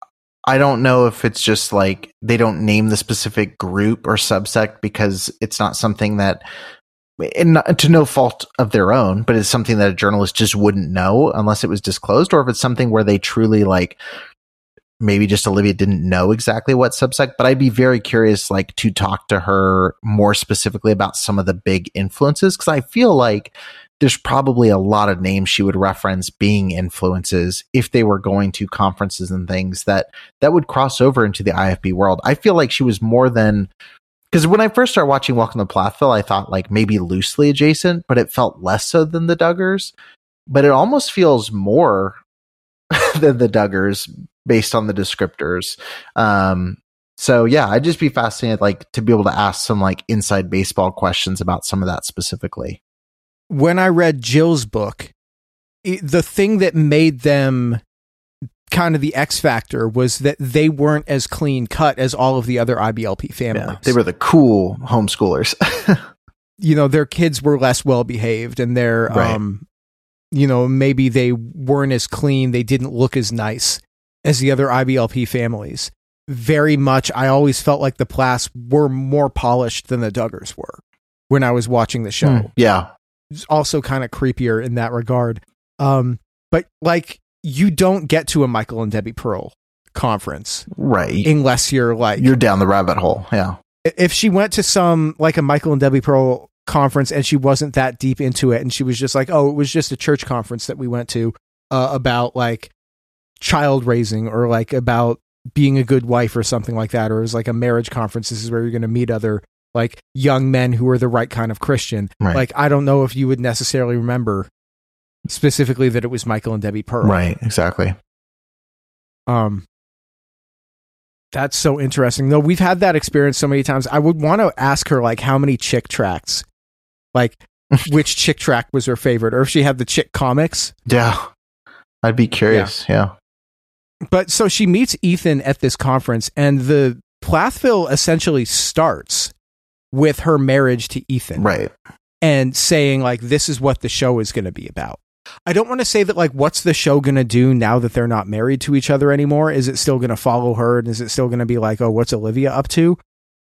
I don't know if it's just like they don't name the specific group or subsect because it's not something that, and not, to no fault of their own, but it's something that a journalist just wouldn't know unless it was disclosed, or if it's something where they truly like, maybe just Olivia didn't know exactly what subsect, but I'd be very curious, like, to talk to her more specifically about some of the big influences. Cause I feel like there's probably a lot of names she would reference being influences if they were going to conferences and things that, that would cross over into the I F B world. I feel like she was more than, because when I first started watching Welcome to Plathville, I thought like maybe loosely adjacent, but it felt less so than the Duggars. But it almost feels more than the Duggars based on the descriptors. Um, so yeah, I'd just be fascinated, like, to be able to ask some like inside baseball questions about some of that specifically. When I read Jill's book, it, the thing that made them kind of the X factor was that they weren't as clean cut as all of the other I B L P families. Yeah, they were the cool homeschoolers. You know, their kids were less well behaved, and their, right. um, you know, maybe they weren't as clean. They didn't look as nice as the other I B L P families. Very much, I always felt like the Plaths were more polished than the Duggars were when I was watching the show. Mm, yeah. It's also kind of creepier in that regard. Um, but like, you don't get to a Michael and Debbie Pearl conference. Right. Unless you're like... You're down the rabbit hole, yeah. If she went to some, like a Michael and Debbie Pearl conference and she wasn't that deep into it and she was just like, oh, it was just a church conference that we went to uh, about like child raising or like about being a good wife or something like that, or it was like a marriage conference, this is where you're going to meet other like young men who are the right kind of Christian. Right. Like, I don't know if you would necessarily remember specifically that it was Michael and Debbie Pearl. Right, exactly. Um, that's so interesting. Though we've had that experience so many times. I would want to ask her like how many chick tracts, like which chick tract was her favorite, or if she had the chick comics. Yeah, I'd be curious. Yeah. yeah. But so she meets Ethan at this conference, and the Plathville essentially starts with her marriage to Ethan. Right. And saying like, this is what the show is going to be about. I don't want to say that like, what's the show going to do now that they're not married to each other anymore? Is it still going to follow her? And is it still going to be like, oh, what's Olivia up to?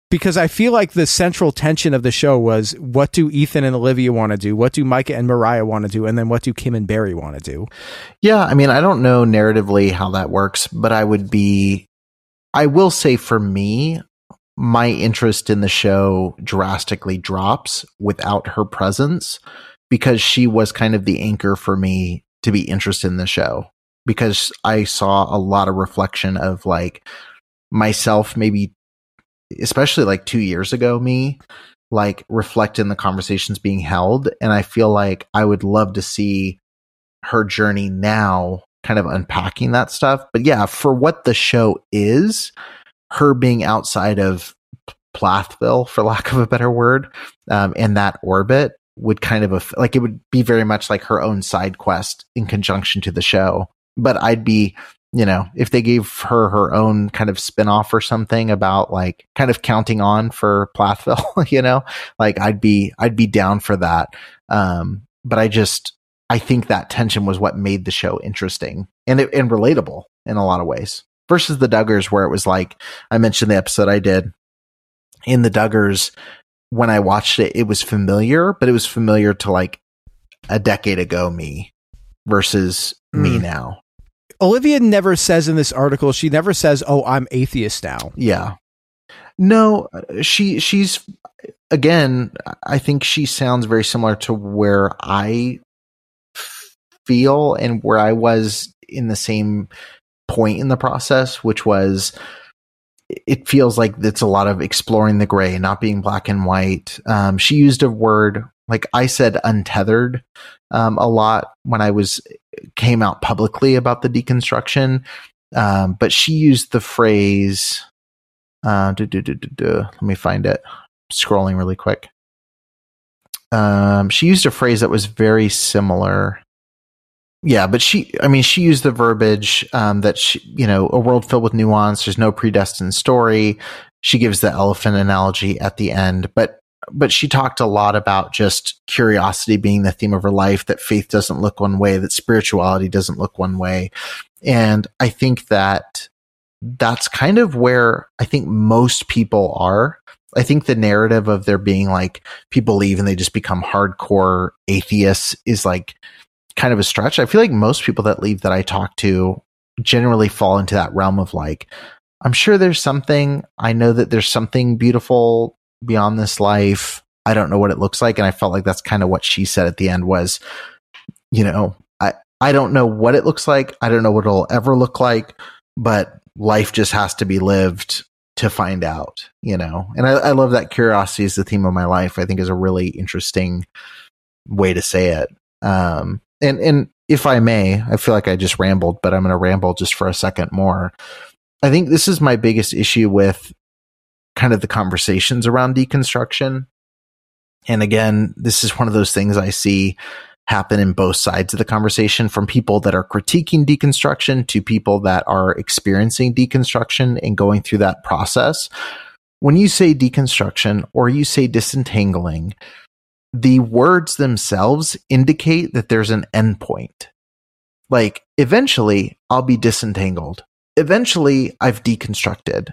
because I feel like the central tension of the show was, what do Ethan and Olivia want to do? What do Micah and Mariah want to do? And then what do Kim and Barry want to do? Yeah, I mean, I don't know narratively how that works, but I would be, I will say for me, my interest in the show drastically drops without her presence, because she was kind of the anchor for me to be interested in the show, because I saw a lot of reflection of like myself, maybe especially like two years ago, me like reflect in the conversations being held. And I feel like I would love to see her journey now, kind of unpacking that stuff. But yeah, for what the show is, her being outside of Plathville, for lack of a better word, um, in that orbit would kind of, aff- like it would be very much like her own side quest in conjunction to the show. But I'd be, you know, if they gave her her own kind of spinoff or something about like kind of counting on for Plathville, you know, like I'd be, I'd be down for that. Um, but I just, I think that tension was what made the show interesting and it, and relatable in a lot of ways, versus the Duggars, where it was like, I mentioned the episode I did in the Duggars, when I watched it, it was familiar, but it was familiar to like a decade ago me versus mm. me now. Olivia never says in this article, she never says, oh, I'm atheist now. Yeah. No, she, she's, again, I think she sounds very similar to where I feel and where I was in the same point in the process, which was, it feels like it's a lot of exploring the gray, not being black and white. Um, she used a word, like I said, untethered, um, a lot when I was came out publicly about the deconstruction. Um, but she used the phrase, uh, duh, duh, duh, duh, duh. Let me find it. I'm scrolling really quick. Um, she used a phrase that was very similar. Yeah, but she, I mean, she used the verbiage um, that, she, you know, a world filled with nuance, there's no predestined story. She gives the elephant analogy at the end, but but she talked a lot about just curiosity being the theme of her life, that faith doesn't look one way, that spirituality doesn't look one way. And I think that that's kind of where I think most people are. I think the narrative of there being like people leave and they just become hardcore atheists is like kind of a stretch. I feel like most people that leave that I talk to generally fall into that realm of like, I'm sure there's something, I know that there's something beautiful beyond this life. I don't know what it looks like. And I felt like that's kind of what she said at the end was, you know, I, I don't know what it looks like. I don't know what it'll ever look like, but life just has to be lived to find out, you know? And I, I love that curiosity is the theme of my life. I think is a really interesting way to say it. Um, and, and if I may, I feel like I just rambled, but I'm going to ramble just for a second more. I think this is my biggest issue with kind of the conversations around deconstruction. And again, this is one of those things I see happen in both sides of the conversation, from people that are critiquing deconstruction to people that are experiencing deconstruction and going through that process. When you say deconstruction or you say disentangling, the words themselves indicate that there's an endpoint. Like, eventually I'll be disentangled. Eventually I've deconstructed.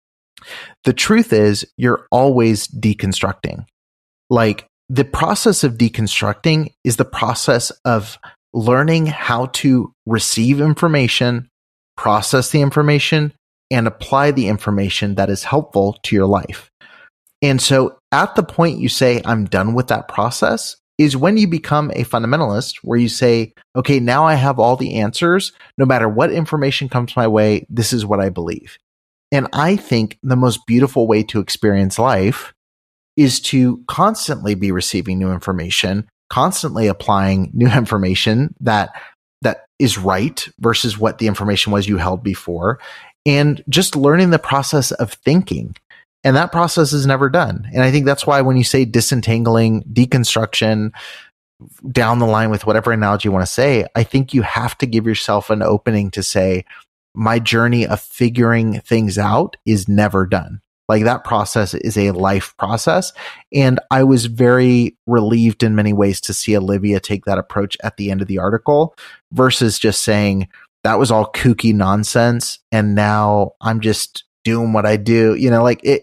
The truth is, you're always deconstructing. Like, the process of deconstructing is the process of learning how to receive information, process the information, and apply the information that is helpful to your life. And so at the point you say, I'm done with that process, is when you become a fundamentalist, where you say, okay, now I have all the answers. No matter what information comes my way, this is what I believe. And I think the most beautiful way to experience life is to constantly be receiving new information, constantly applying new information that that is right versus what the information was you held before, and just learning the process of thinking. And that process is never done. And I think that's why when you say disentangling, deconstruction, down the line with whatever analogy you want to say, I think you have to give yourself an opening to say, my journey of figuring things out is never done. Like, that process is a life process. And I was very relieved in many ways to see Olivia take that approach at the end of the article versus just saying that was all kooky nonsense. And now I'm just doing what I do. You know, like it,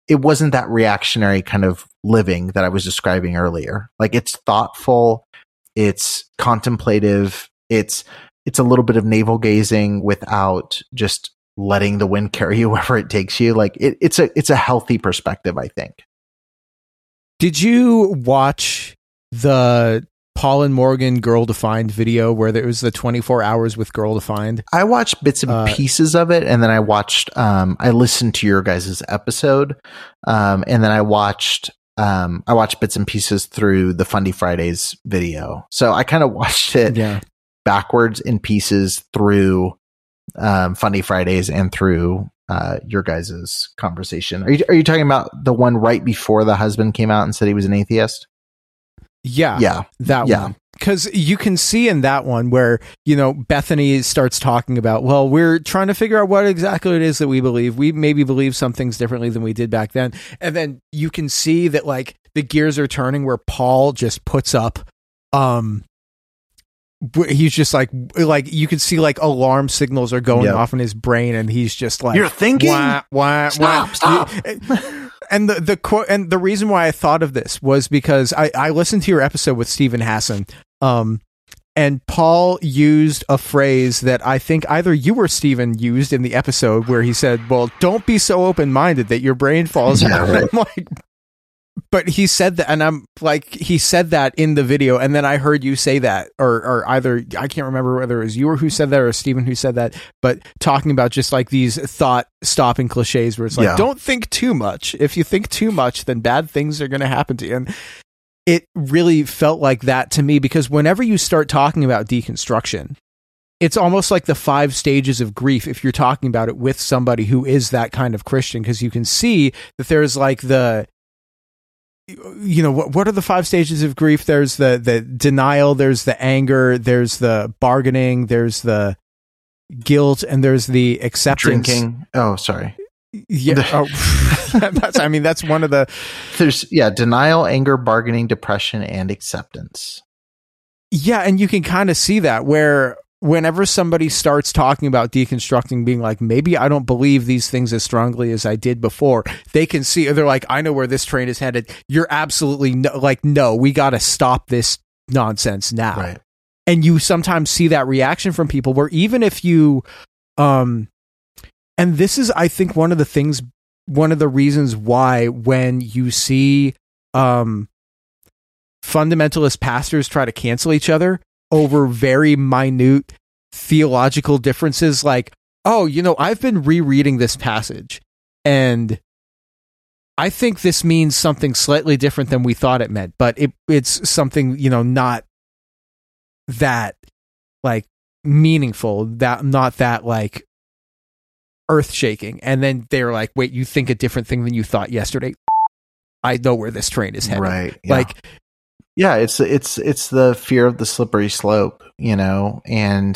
it wasn't that reactionary kind of living that I was describing earlier. Like, it's thoughtful, it's contemplative, it's it's a little bit of navel gazing without just letting the wind carry you wherever it takes you. Like, it, it's a it's a healthy perspective, I think. Did you watch the Paul and Morgan Girl Defined video where there was the twenty-four hours with Girl Defined? I watched bits and uh, pieces of it, and then I watched, um, I listened to your guys' episode, um, and then I watched, um, I watched bits and pieces through the Fundy Fridays video. So I kind of watched it yeah. backwards in pieces through um, Fundy Fridays and through uh, your guys' conversation. Are you, are you talking about the one right before the husband came out and said he was an atheist? Yeah. Yeah. That yeah. one. Because you can see in that one where, you know, Bethany starts talking about, well, we're trying to figure out what exactly it is that we believe. We maybe believe some things differently than we did back then. And then you can see that, like, the gears are turning where Paul just puts up, um, he's just like, like you can see like alarm signals are going yep. off in his brain, and he's just like, you're thinking, wah, wah, stop, wah. stop. And the the quote, and the reason why I thought of this was because I, I listened to your episode with Stephen Hassan, um, and Paul used a phrase that I think either you or Stephen used in the episode where he said, "Well, don't be so open minded that your brain falls yeah, out." Right. I'm like, but he said that, and I'm like, he said that in the video, and then I heard you say that, or or either I can't remember whether it was you or who said that or Stephen who said that, but talking about just like these thought stopping cliches where it's like, yeah. don't think too much. If you think too much, then bad things are going to happen to you. And it really felt like that to me, because whenever you start talking about deconstruction, it's almost like the five stages of grief if you're talking about it with somebody who is that kind of Christian, because you can see that there's like the, you know, what what are the five stages of grief? There's the the denial, there's the anger, there's the bargaining, there's the guilt, and there's the acceptance. Drinking. Oh, sorry. Yeah. oh, that's, I mean, that's one of the. There's yeah, denial, anger, bargaining, depression, and acceptance. Yeah, and you can kind of see that where whenever somebody starts talking about deconstructing, being like, maybe I don't believe these things as strongly as I did before, they can see, or they're like, I know where this train is headed. You're absolutely no, like, no, we got to stop this nonsense now. Right. And you sometimes see that reaction from people where even if you, um, and this is, I think, one of the things, one of the reasons why when you see, um, fundamentalist pastors try to cancel each other over very minute theological differences, like, oh, you know, I've been rereading this passage, and I think this means something slightly different than we thought it meant, but it it's something, you know, not that, like, meaningful, that not that, like, earth-shaking. And then they're like, wait, you think a different thing than you thought yesterday? I know where this train is headed. Right. Yeah. Like, Yeah, it's it's it's the fear of the slippery slope, you know, and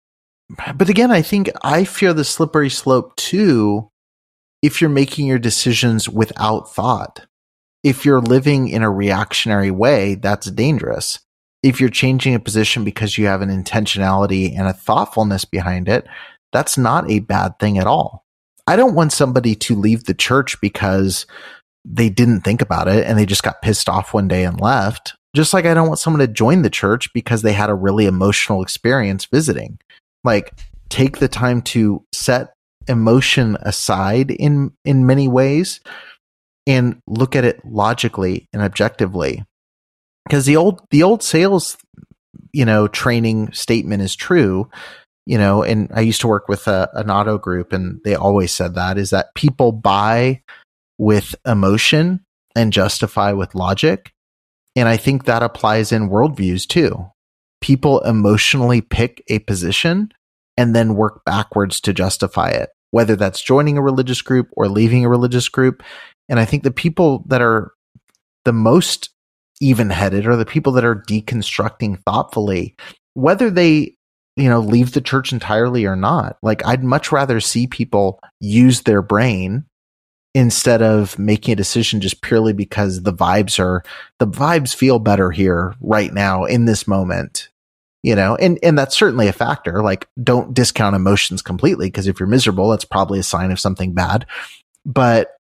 but again, I think I fear the slippery slope too if you're making your decisions without thought. If you're living in a reactionary way, that's dangerous. If you're changing a position because you have an intentionality and a thoughtfulness behind it, that's not a bad thing at all. I don't want somebody to leave the church because they didn't think about it and they just got pissed off one day and left. Just like I don't want someone to join the church because they had a really emotional experience visiting. Like, take the time to set emotion aside in, in many ways and look at it logically and objectively. Because the old, the old sales, you know, training statement is true, you know, and I used to work with a, an auto group, and they always said that is that people buy with emotion and justify with logic. And I think that applies in worldviews too. People emotionally pick a position and then work backwards to justify it, whether that's joining a religious group or leaving a religious group. And I think the people that are the most even-headed are the people that are deconstructing thoughtfully, whether they, you know, leave the church entirely or not. Like, I'd much rather see people use their brain instead of making a decision just purely because the vibes are, the vibes feel better here right now in this moment, you know, and, and that's certainly a factor. Like, don't discount emotions completely, because if you're miserable, that's probably a sign of something bad. But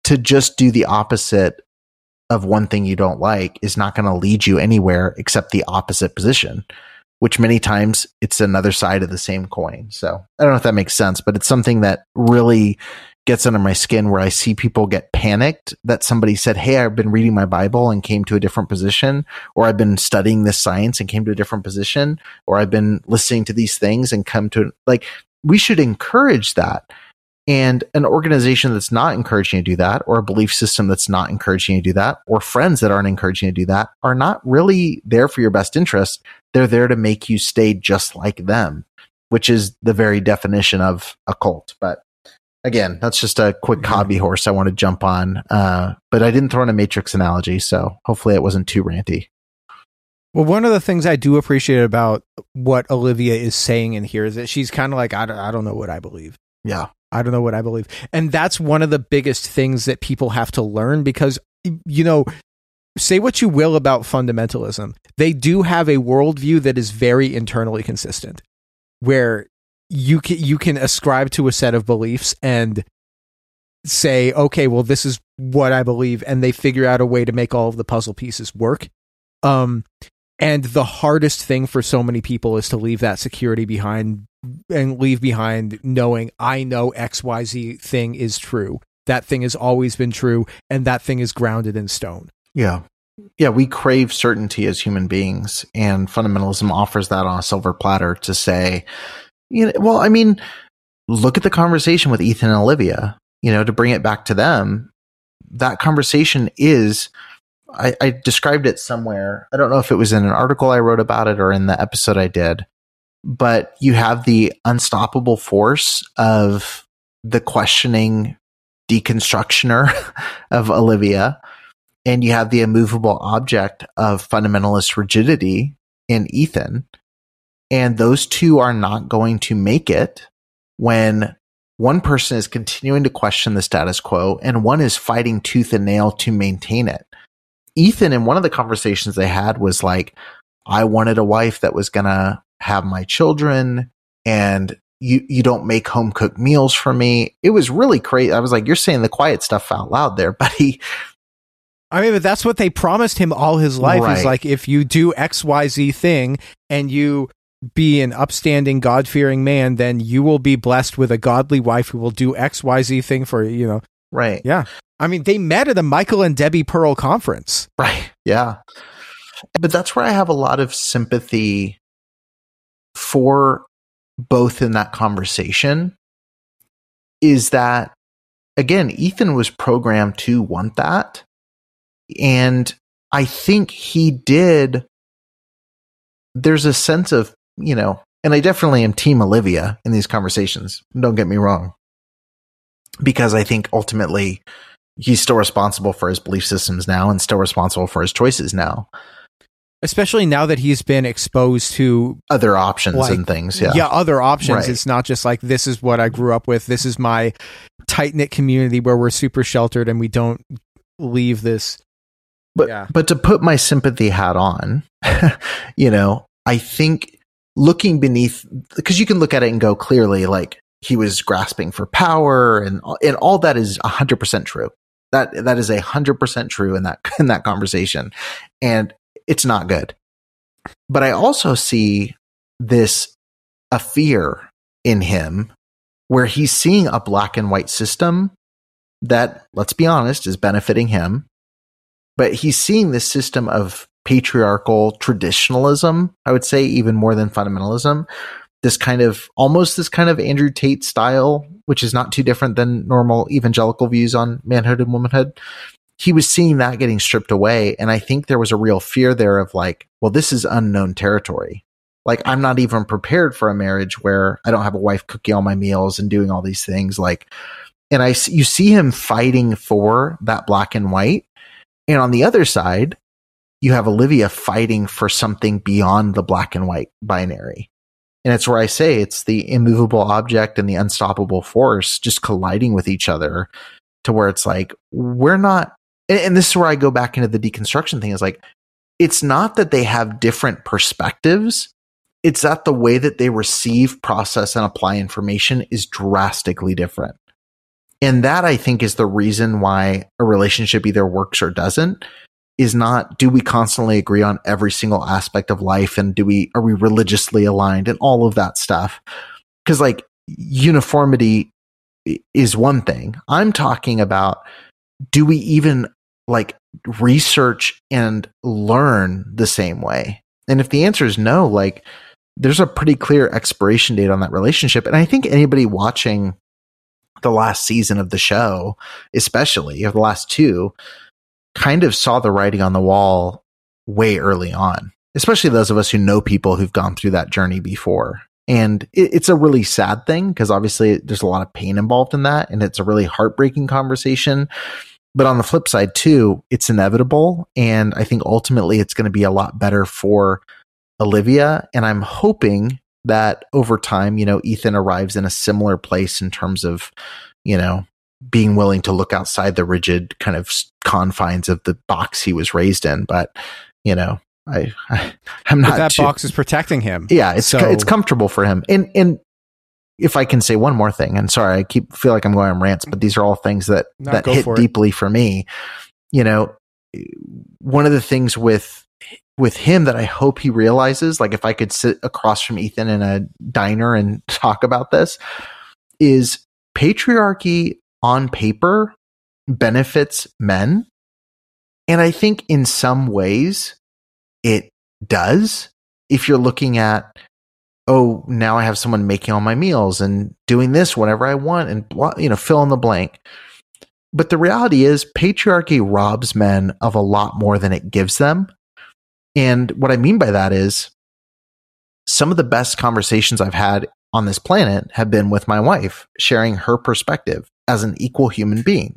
to just do the opposite of one thing you don't like is not going to lead you anywhere except the opposite position, which many times it's another side of the same coin. So I don't know if that makes sense, but it's something that really gets under my skin where I see people get panicked that somebody said, hey, I've been reading my Bible and came to a different position, or I've been studying this science and came to a different position, or I've been listening to these things and come to, like, we should encourage that. And an organization that's not encouraging you to do that, or a belief system that's not encouraging you to do that, or friends that aren't encouraging you to do that, are not really there for your best interest. They're there to make you stay just like them, which is the very definition of a cult. But again, that's just a quick hobby horse I want to jump on. Uh, but I didn't throw in a Matrix analogy, so hopefully it wasn't too ranty. Well, one of the things I do appreciate about what Olivia is saying in here is that she's kind of like, I don't, I don't know what I believe. Yeah. I don't know what I believe. And that's one of the biggest things that people have to learn because, you know, say what you will about fundamentalism. They do have a worldview that is very internally consistent, where you can, you can ascribe to a set of beliefs and say, okay, well, this is what I believe. And they figure out a way to make all of the puzzle pieces work. Um, and the hardest thing for so many people is to leave that security behind and leave behind knowing I know X Y Z thing is true. That thing has always been true, and that thing is grounded in stone. Yeah. Yeah, we crave certainty as human beings, and fundamentalism offers that on a silver platter to say, you know, well, I mean, look at the conversation with Ethan and Olivia, you know, to bring it back to them. That conversation is, I, I described it somewhere. I don't know if it was in an article I wrote about it or in the episode I did. But you have the unstoppable force of the questioning deconstructioner of Olivia, and you have the immovable object of fundamentalist rigidity in Ethan. And those two are not going to make it when one person is continuing to question the status quo and one is fighting tooth and nail to maintain it. Ethan, in one of the conversations they had, was like, I wanted a wife that was going to have my children, and you you don't make home cooked meals for me. It was really crazy. I was like, you're saying the quiet stuff out loud there, buddy. I mean, but that's what they promised him all his life. Right. Is like, if you do X Y Z thing and you be an upstanding, God-fearing man, then you will be blessed with a godly wife who will do X Y Z thing for you, you know. Right. Yeah. I mean, they met at a Michael and Debbie Pearl conference. Right. Yeah. But that's where I have a lot of sympathy for both in that conversation, is that, again, Ethan was programmed to want that. And I think he did. There's a sense of, you know, and I definitely am team Olivia in these conversations. Don't get me wrong. Because I think ultimately he's still responsible for his belief systems now and still responsible for his choices now. Especially now that he's been exposed to other options like, and things. Yeah. Yeah. Other options. Right. It's not just like, this is what I grew up with. This is my tight knit community where we're super sheltered and we don't leave this. But, yeah. but to put my sympathy hat on, you know, I think looking beneath, because you can look at it and go clearly, like, he was grasping for power, and and all that is a hundred percent true. That that is a hundred percent true in that in that conversation, and it's not good. But I also see this a fear in him where he's seeing a black and white system that, let's be honest, is benefiting him. But he's seeing this system of patriarchal traditionalism, I would say, even more than fundamentalism. This kind of, almost this kind of Andrew Tate style, which is not too different than normal evangelical views on manhood and womanhood. He was seeing that getting stripped away. And I think there was a real fear there of like, well, this is unknown territory. Like, I'm not even prepared for a marriage where I don't have a wife cooking all my meals and doing all these things. Like, and I, you see him fighting for that black and white. And on the other side, you have Olivia fighting for something beyond the black and white binary. And it's where I say it's the immovable object and the unstoppable force just colliding with each other, to where it's like, we're not, and, and this is where I go back into the deconstruction thing, is like, it's not that they have different perspectives. It's that the way that they receive, process, and apply information is drastically different. And that, I think, is the reason why a relationship either works or doesn't, is not, do we constantly agree on every single aspect of life? And do we, are we religiously aligned and all of that stuff? Because like uniformity is one thing. I'm talking about, do we even like research and learn the same way? And if the answer is no, like there's a pretty clear expiration date on that relationship. And I think anybody watching the last season of the show, especially, or the last two, kind of saw the writing on the wall way early on, especially those of us who know people who've gone through that journey before. And it, it's a really sad thing because obviously there's a lot of pain involved in that. And it's a really heartbreaking conversation. But on the flip side too, it's inevitable. And I think ultimately it's going to be a lot better for Olivia. And I'm hoping that over time, you know, Ethan arrives in a similar place in terms of, you know, being willing to look outside the rigid kind of confines of the box he was raised in. But, you know, I, I I'm not but that too, box is protecting him. Yeah, it's so. it's comfortable for him. And and if I can say one more thing, and sorry, I keep feel like I'm going on rants, but these are all things that No, that go hit for it. deeply for me. You know, one of the things with with him that I hope he realizes, like if I could sit across from Ethan in a diner and talk about this, is patriarchy on paper benefits men. And I think in some ways it does. If you're looking at, oh, now I have someone making all my meals and doing this whenever I want and, blah, you know, fill in the blank. But the reality is patriarchy robs men of a lot more than it gives them. And what I mean by that is some of the best conversations I've had on this planet have been with my wife, sharing her perspective as an equal human being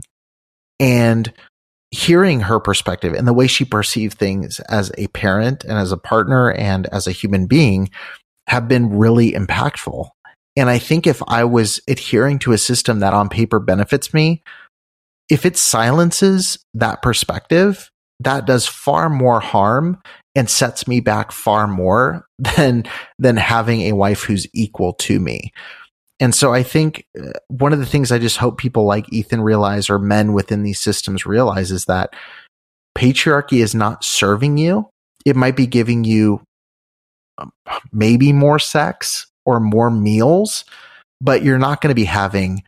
and hearing her perspective and the way she perceived things as a parent and as a partner and as a human being have been really impactful. And I think if I was adhering to a system that on paper benefits me, if it silences that perspective, that does far more harm and sets me back far more than than having a wife who's equal to me. And so I think one of the things I just hope people like Ethan realize, or men within these systems realize, is that patriarchy is not serving you. It might be giving you maybe more sex or more meals, but you're not going to be having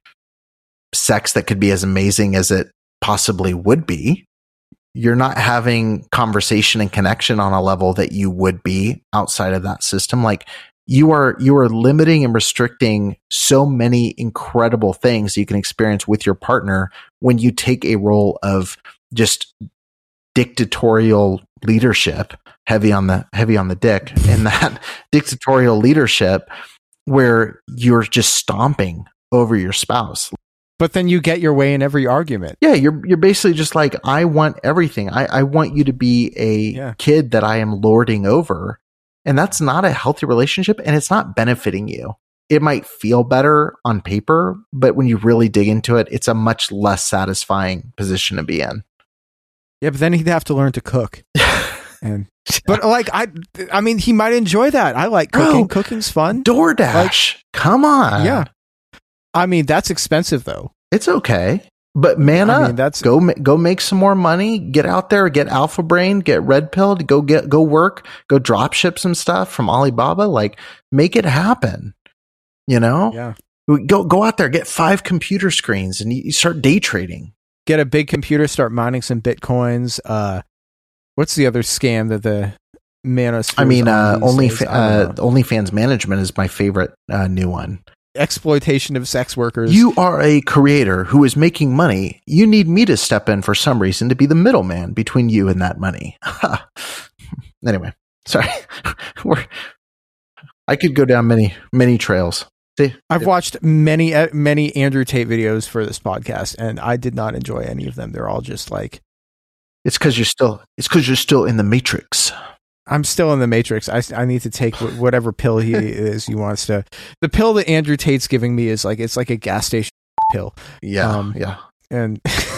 sex that could be as amazing as it possibly would be. You're not having conversation and connection on a level that you would be outside of that system. Like you are, you are limiting and restricting so many incredible things you can experience with your partner when you take a role of just dictatorial leadership, heavy on the, heavy on the dick, and that dictatorial leadership where you're just stomping over your spouse. But then you get your way in every argument. Yeah, you're you're basically just like, I want everything. I, I want you to be a Yeah. kid that I am lording over. And that's not a healthy relationship, and it's not benefiting you. It might feel better on paper, but when you really dig into it, it's a much less satisfying position to be in. Yeah, but then he'd have to learn to cook. And but like I I mean he might enjoy that. I like cooking. Bro, Cooking's fun. DoorDash. Come on. Yeah. I mean, that's expensive though. It's okay. But man I up. mean, that's- go ma- go make some more money. Get out there, get Alpha Brain, get Red Pilled, go get go work, go drop ship some stuff from Alibaba. Like, make it happen. You know? Yeah. Go go out there, get five computer screens, and you, you start day trading. Get a big computer, start mining some bitcoins. Uh, what's the other scam that the manosphere? I mean, uh, only days? I uh, don't know. OnlyFans management is my favorite uh, new one. Exploitation of sex workers. You are a creator who is making money. You need me to step in for some reason to be the middleman between you and that money. Anyway, sorry. We're, I could go down many, many trails. See, I've watched many, uh, many Andrew Tate videos for this podcast, and I did not enjoy any of them. They're all just like, it's because you're still. It's because you're still in the Matrix. I'm still in the Matrix. I, I need to take wh- whatever pill he is he wants to. The pill that Andrew Tate's giving me is like, it's like a gas station pill. Yeah, Um, yeah. And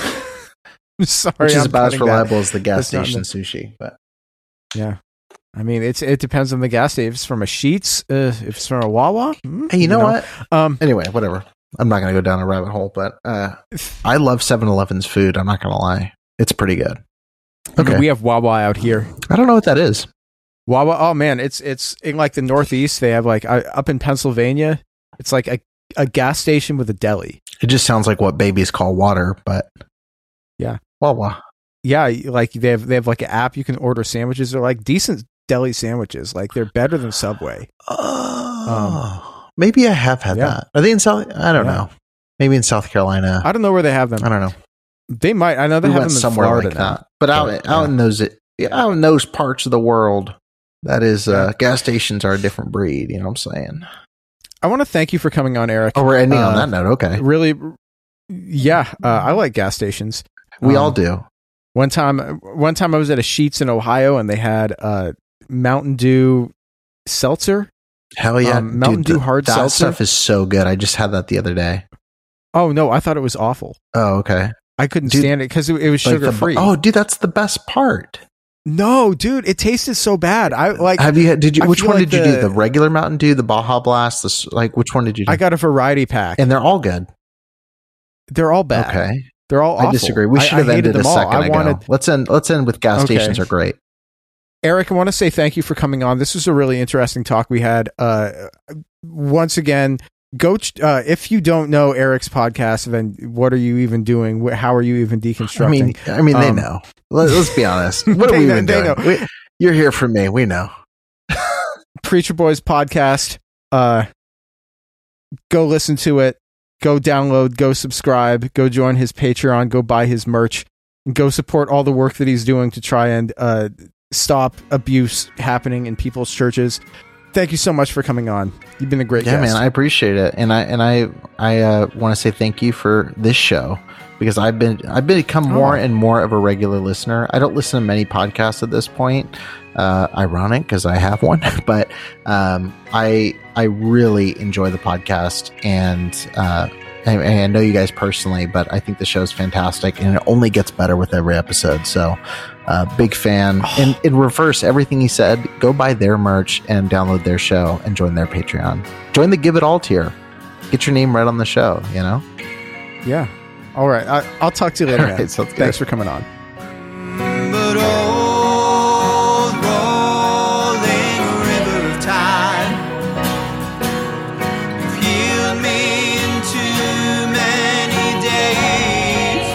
I'm sorry, Which is I'm about as cutting that. reliable as the gas That's not station in sushi. But Yeah. I mean, it's it depends on the gas station. If it's from a Sheetz, uh, if it's from a Wawa. mm, hey, you know, what? Um, Anyway, whatever. I'm not going to go down a rabbit hole, but uh, I love seven eleven's food. I'm not going to lie. It's pretty good. Okay. I mean, we have Wawa out here. I don't know what that is. Wawa. Oh man, it's it's in like the Northeast. They have like uh, up in Pennsylvania. It's like a, a gas station with a deli. It just sounds like what babies call water, but yeah, Wawa. Yeah, like they have they have like an app you can order sandwiches. They're like decent deli sandwiches. Like they're better than Subway. Oh, um, maybe I have had yeah. that. Are they in South? I don't yeah. know. Maybe in South Carolina. I don't know where they have them. I don't know. They might. I know they we have went them in somewhere Florida like now. that. But out yeah. out in those out in those parts of the world, that is uh, gas stations are a different breed. You know what I'm saying? I want to thank you for coming on, Eric. Oh, we're ending uh, on that note. Okay. Really, yeah. Uh, I like gas stations. We um, all do. One time, one time I was at a Sheetz in Ohio, and they had uh, Mountain Dew seltzer. Hell yeah, um, Mountain Dude, Dew the, hard that seltzer. Stuff is so good. I just had that the other day. Oh no, I thought it was awful. Oh okay. I couldn't dude, stand it because it, it was like sugar free. Oh, dude, that's the best part. No, dude, it tasted so bad. I like. Have you? Did you? I Which one like did you the, do? The regular Mountain Dew, the Baja Blast, the like. Which one did you do? I got a variety pack, and they're all good. They're all bad. Okay, they're all. Awful. I disagree. We should have I, I ended a all. second I ago. wanted, let's end. Let's end with gas okay. stations are great. Eric, I want to say thank you for coming on. This was a really interesting talk we had. Uh, once again, go ch- uh, if you don't know Eric's podcast, then what are you even doing? How are you even deconstructing? I mean, I mean, they um, know. Let, let's be honest. What are we even doing? We, you're here for me. We know. Preacher Boys podcast. Uh, go listen to it. Go download. Go subscribe. Go join his Patreon. Go buy his merch. And go support all the work that he's doing to try and uh, stop abuse happening in people's churches. Thank you so much for coming on. You've been a great yeah, guest. man. I appreciate it, and I and I I uh, want to say thank you for this show because I've been I've become more oh. and more of a regular listener. I don't listen to many podcasts at this point. Uh, ironic because I have one, but um, I I really enjoy the podcast, and uh, I, I know you guys personally, but I think the show is fantastic, and it only gets better with every episode. So. Uh, big fan. Oh. And in reverse, everything he said, go buy their merch and download their show and join their Patreon. Join the Give It All tier. Get your name right on the show, you know? Yeah. All right. I, I'll talk to you later. Right, so thanks for coming on. But old rolling river of time healed me in too many days.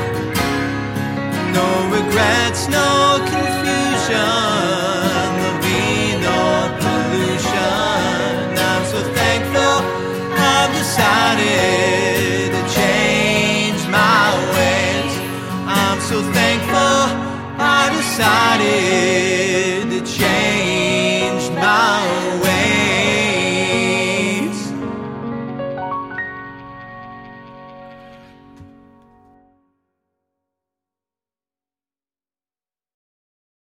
No regrets, no confusion, there'll be no pollution. I'm so thankful I've decided to change my ways. I'm so thankful I decided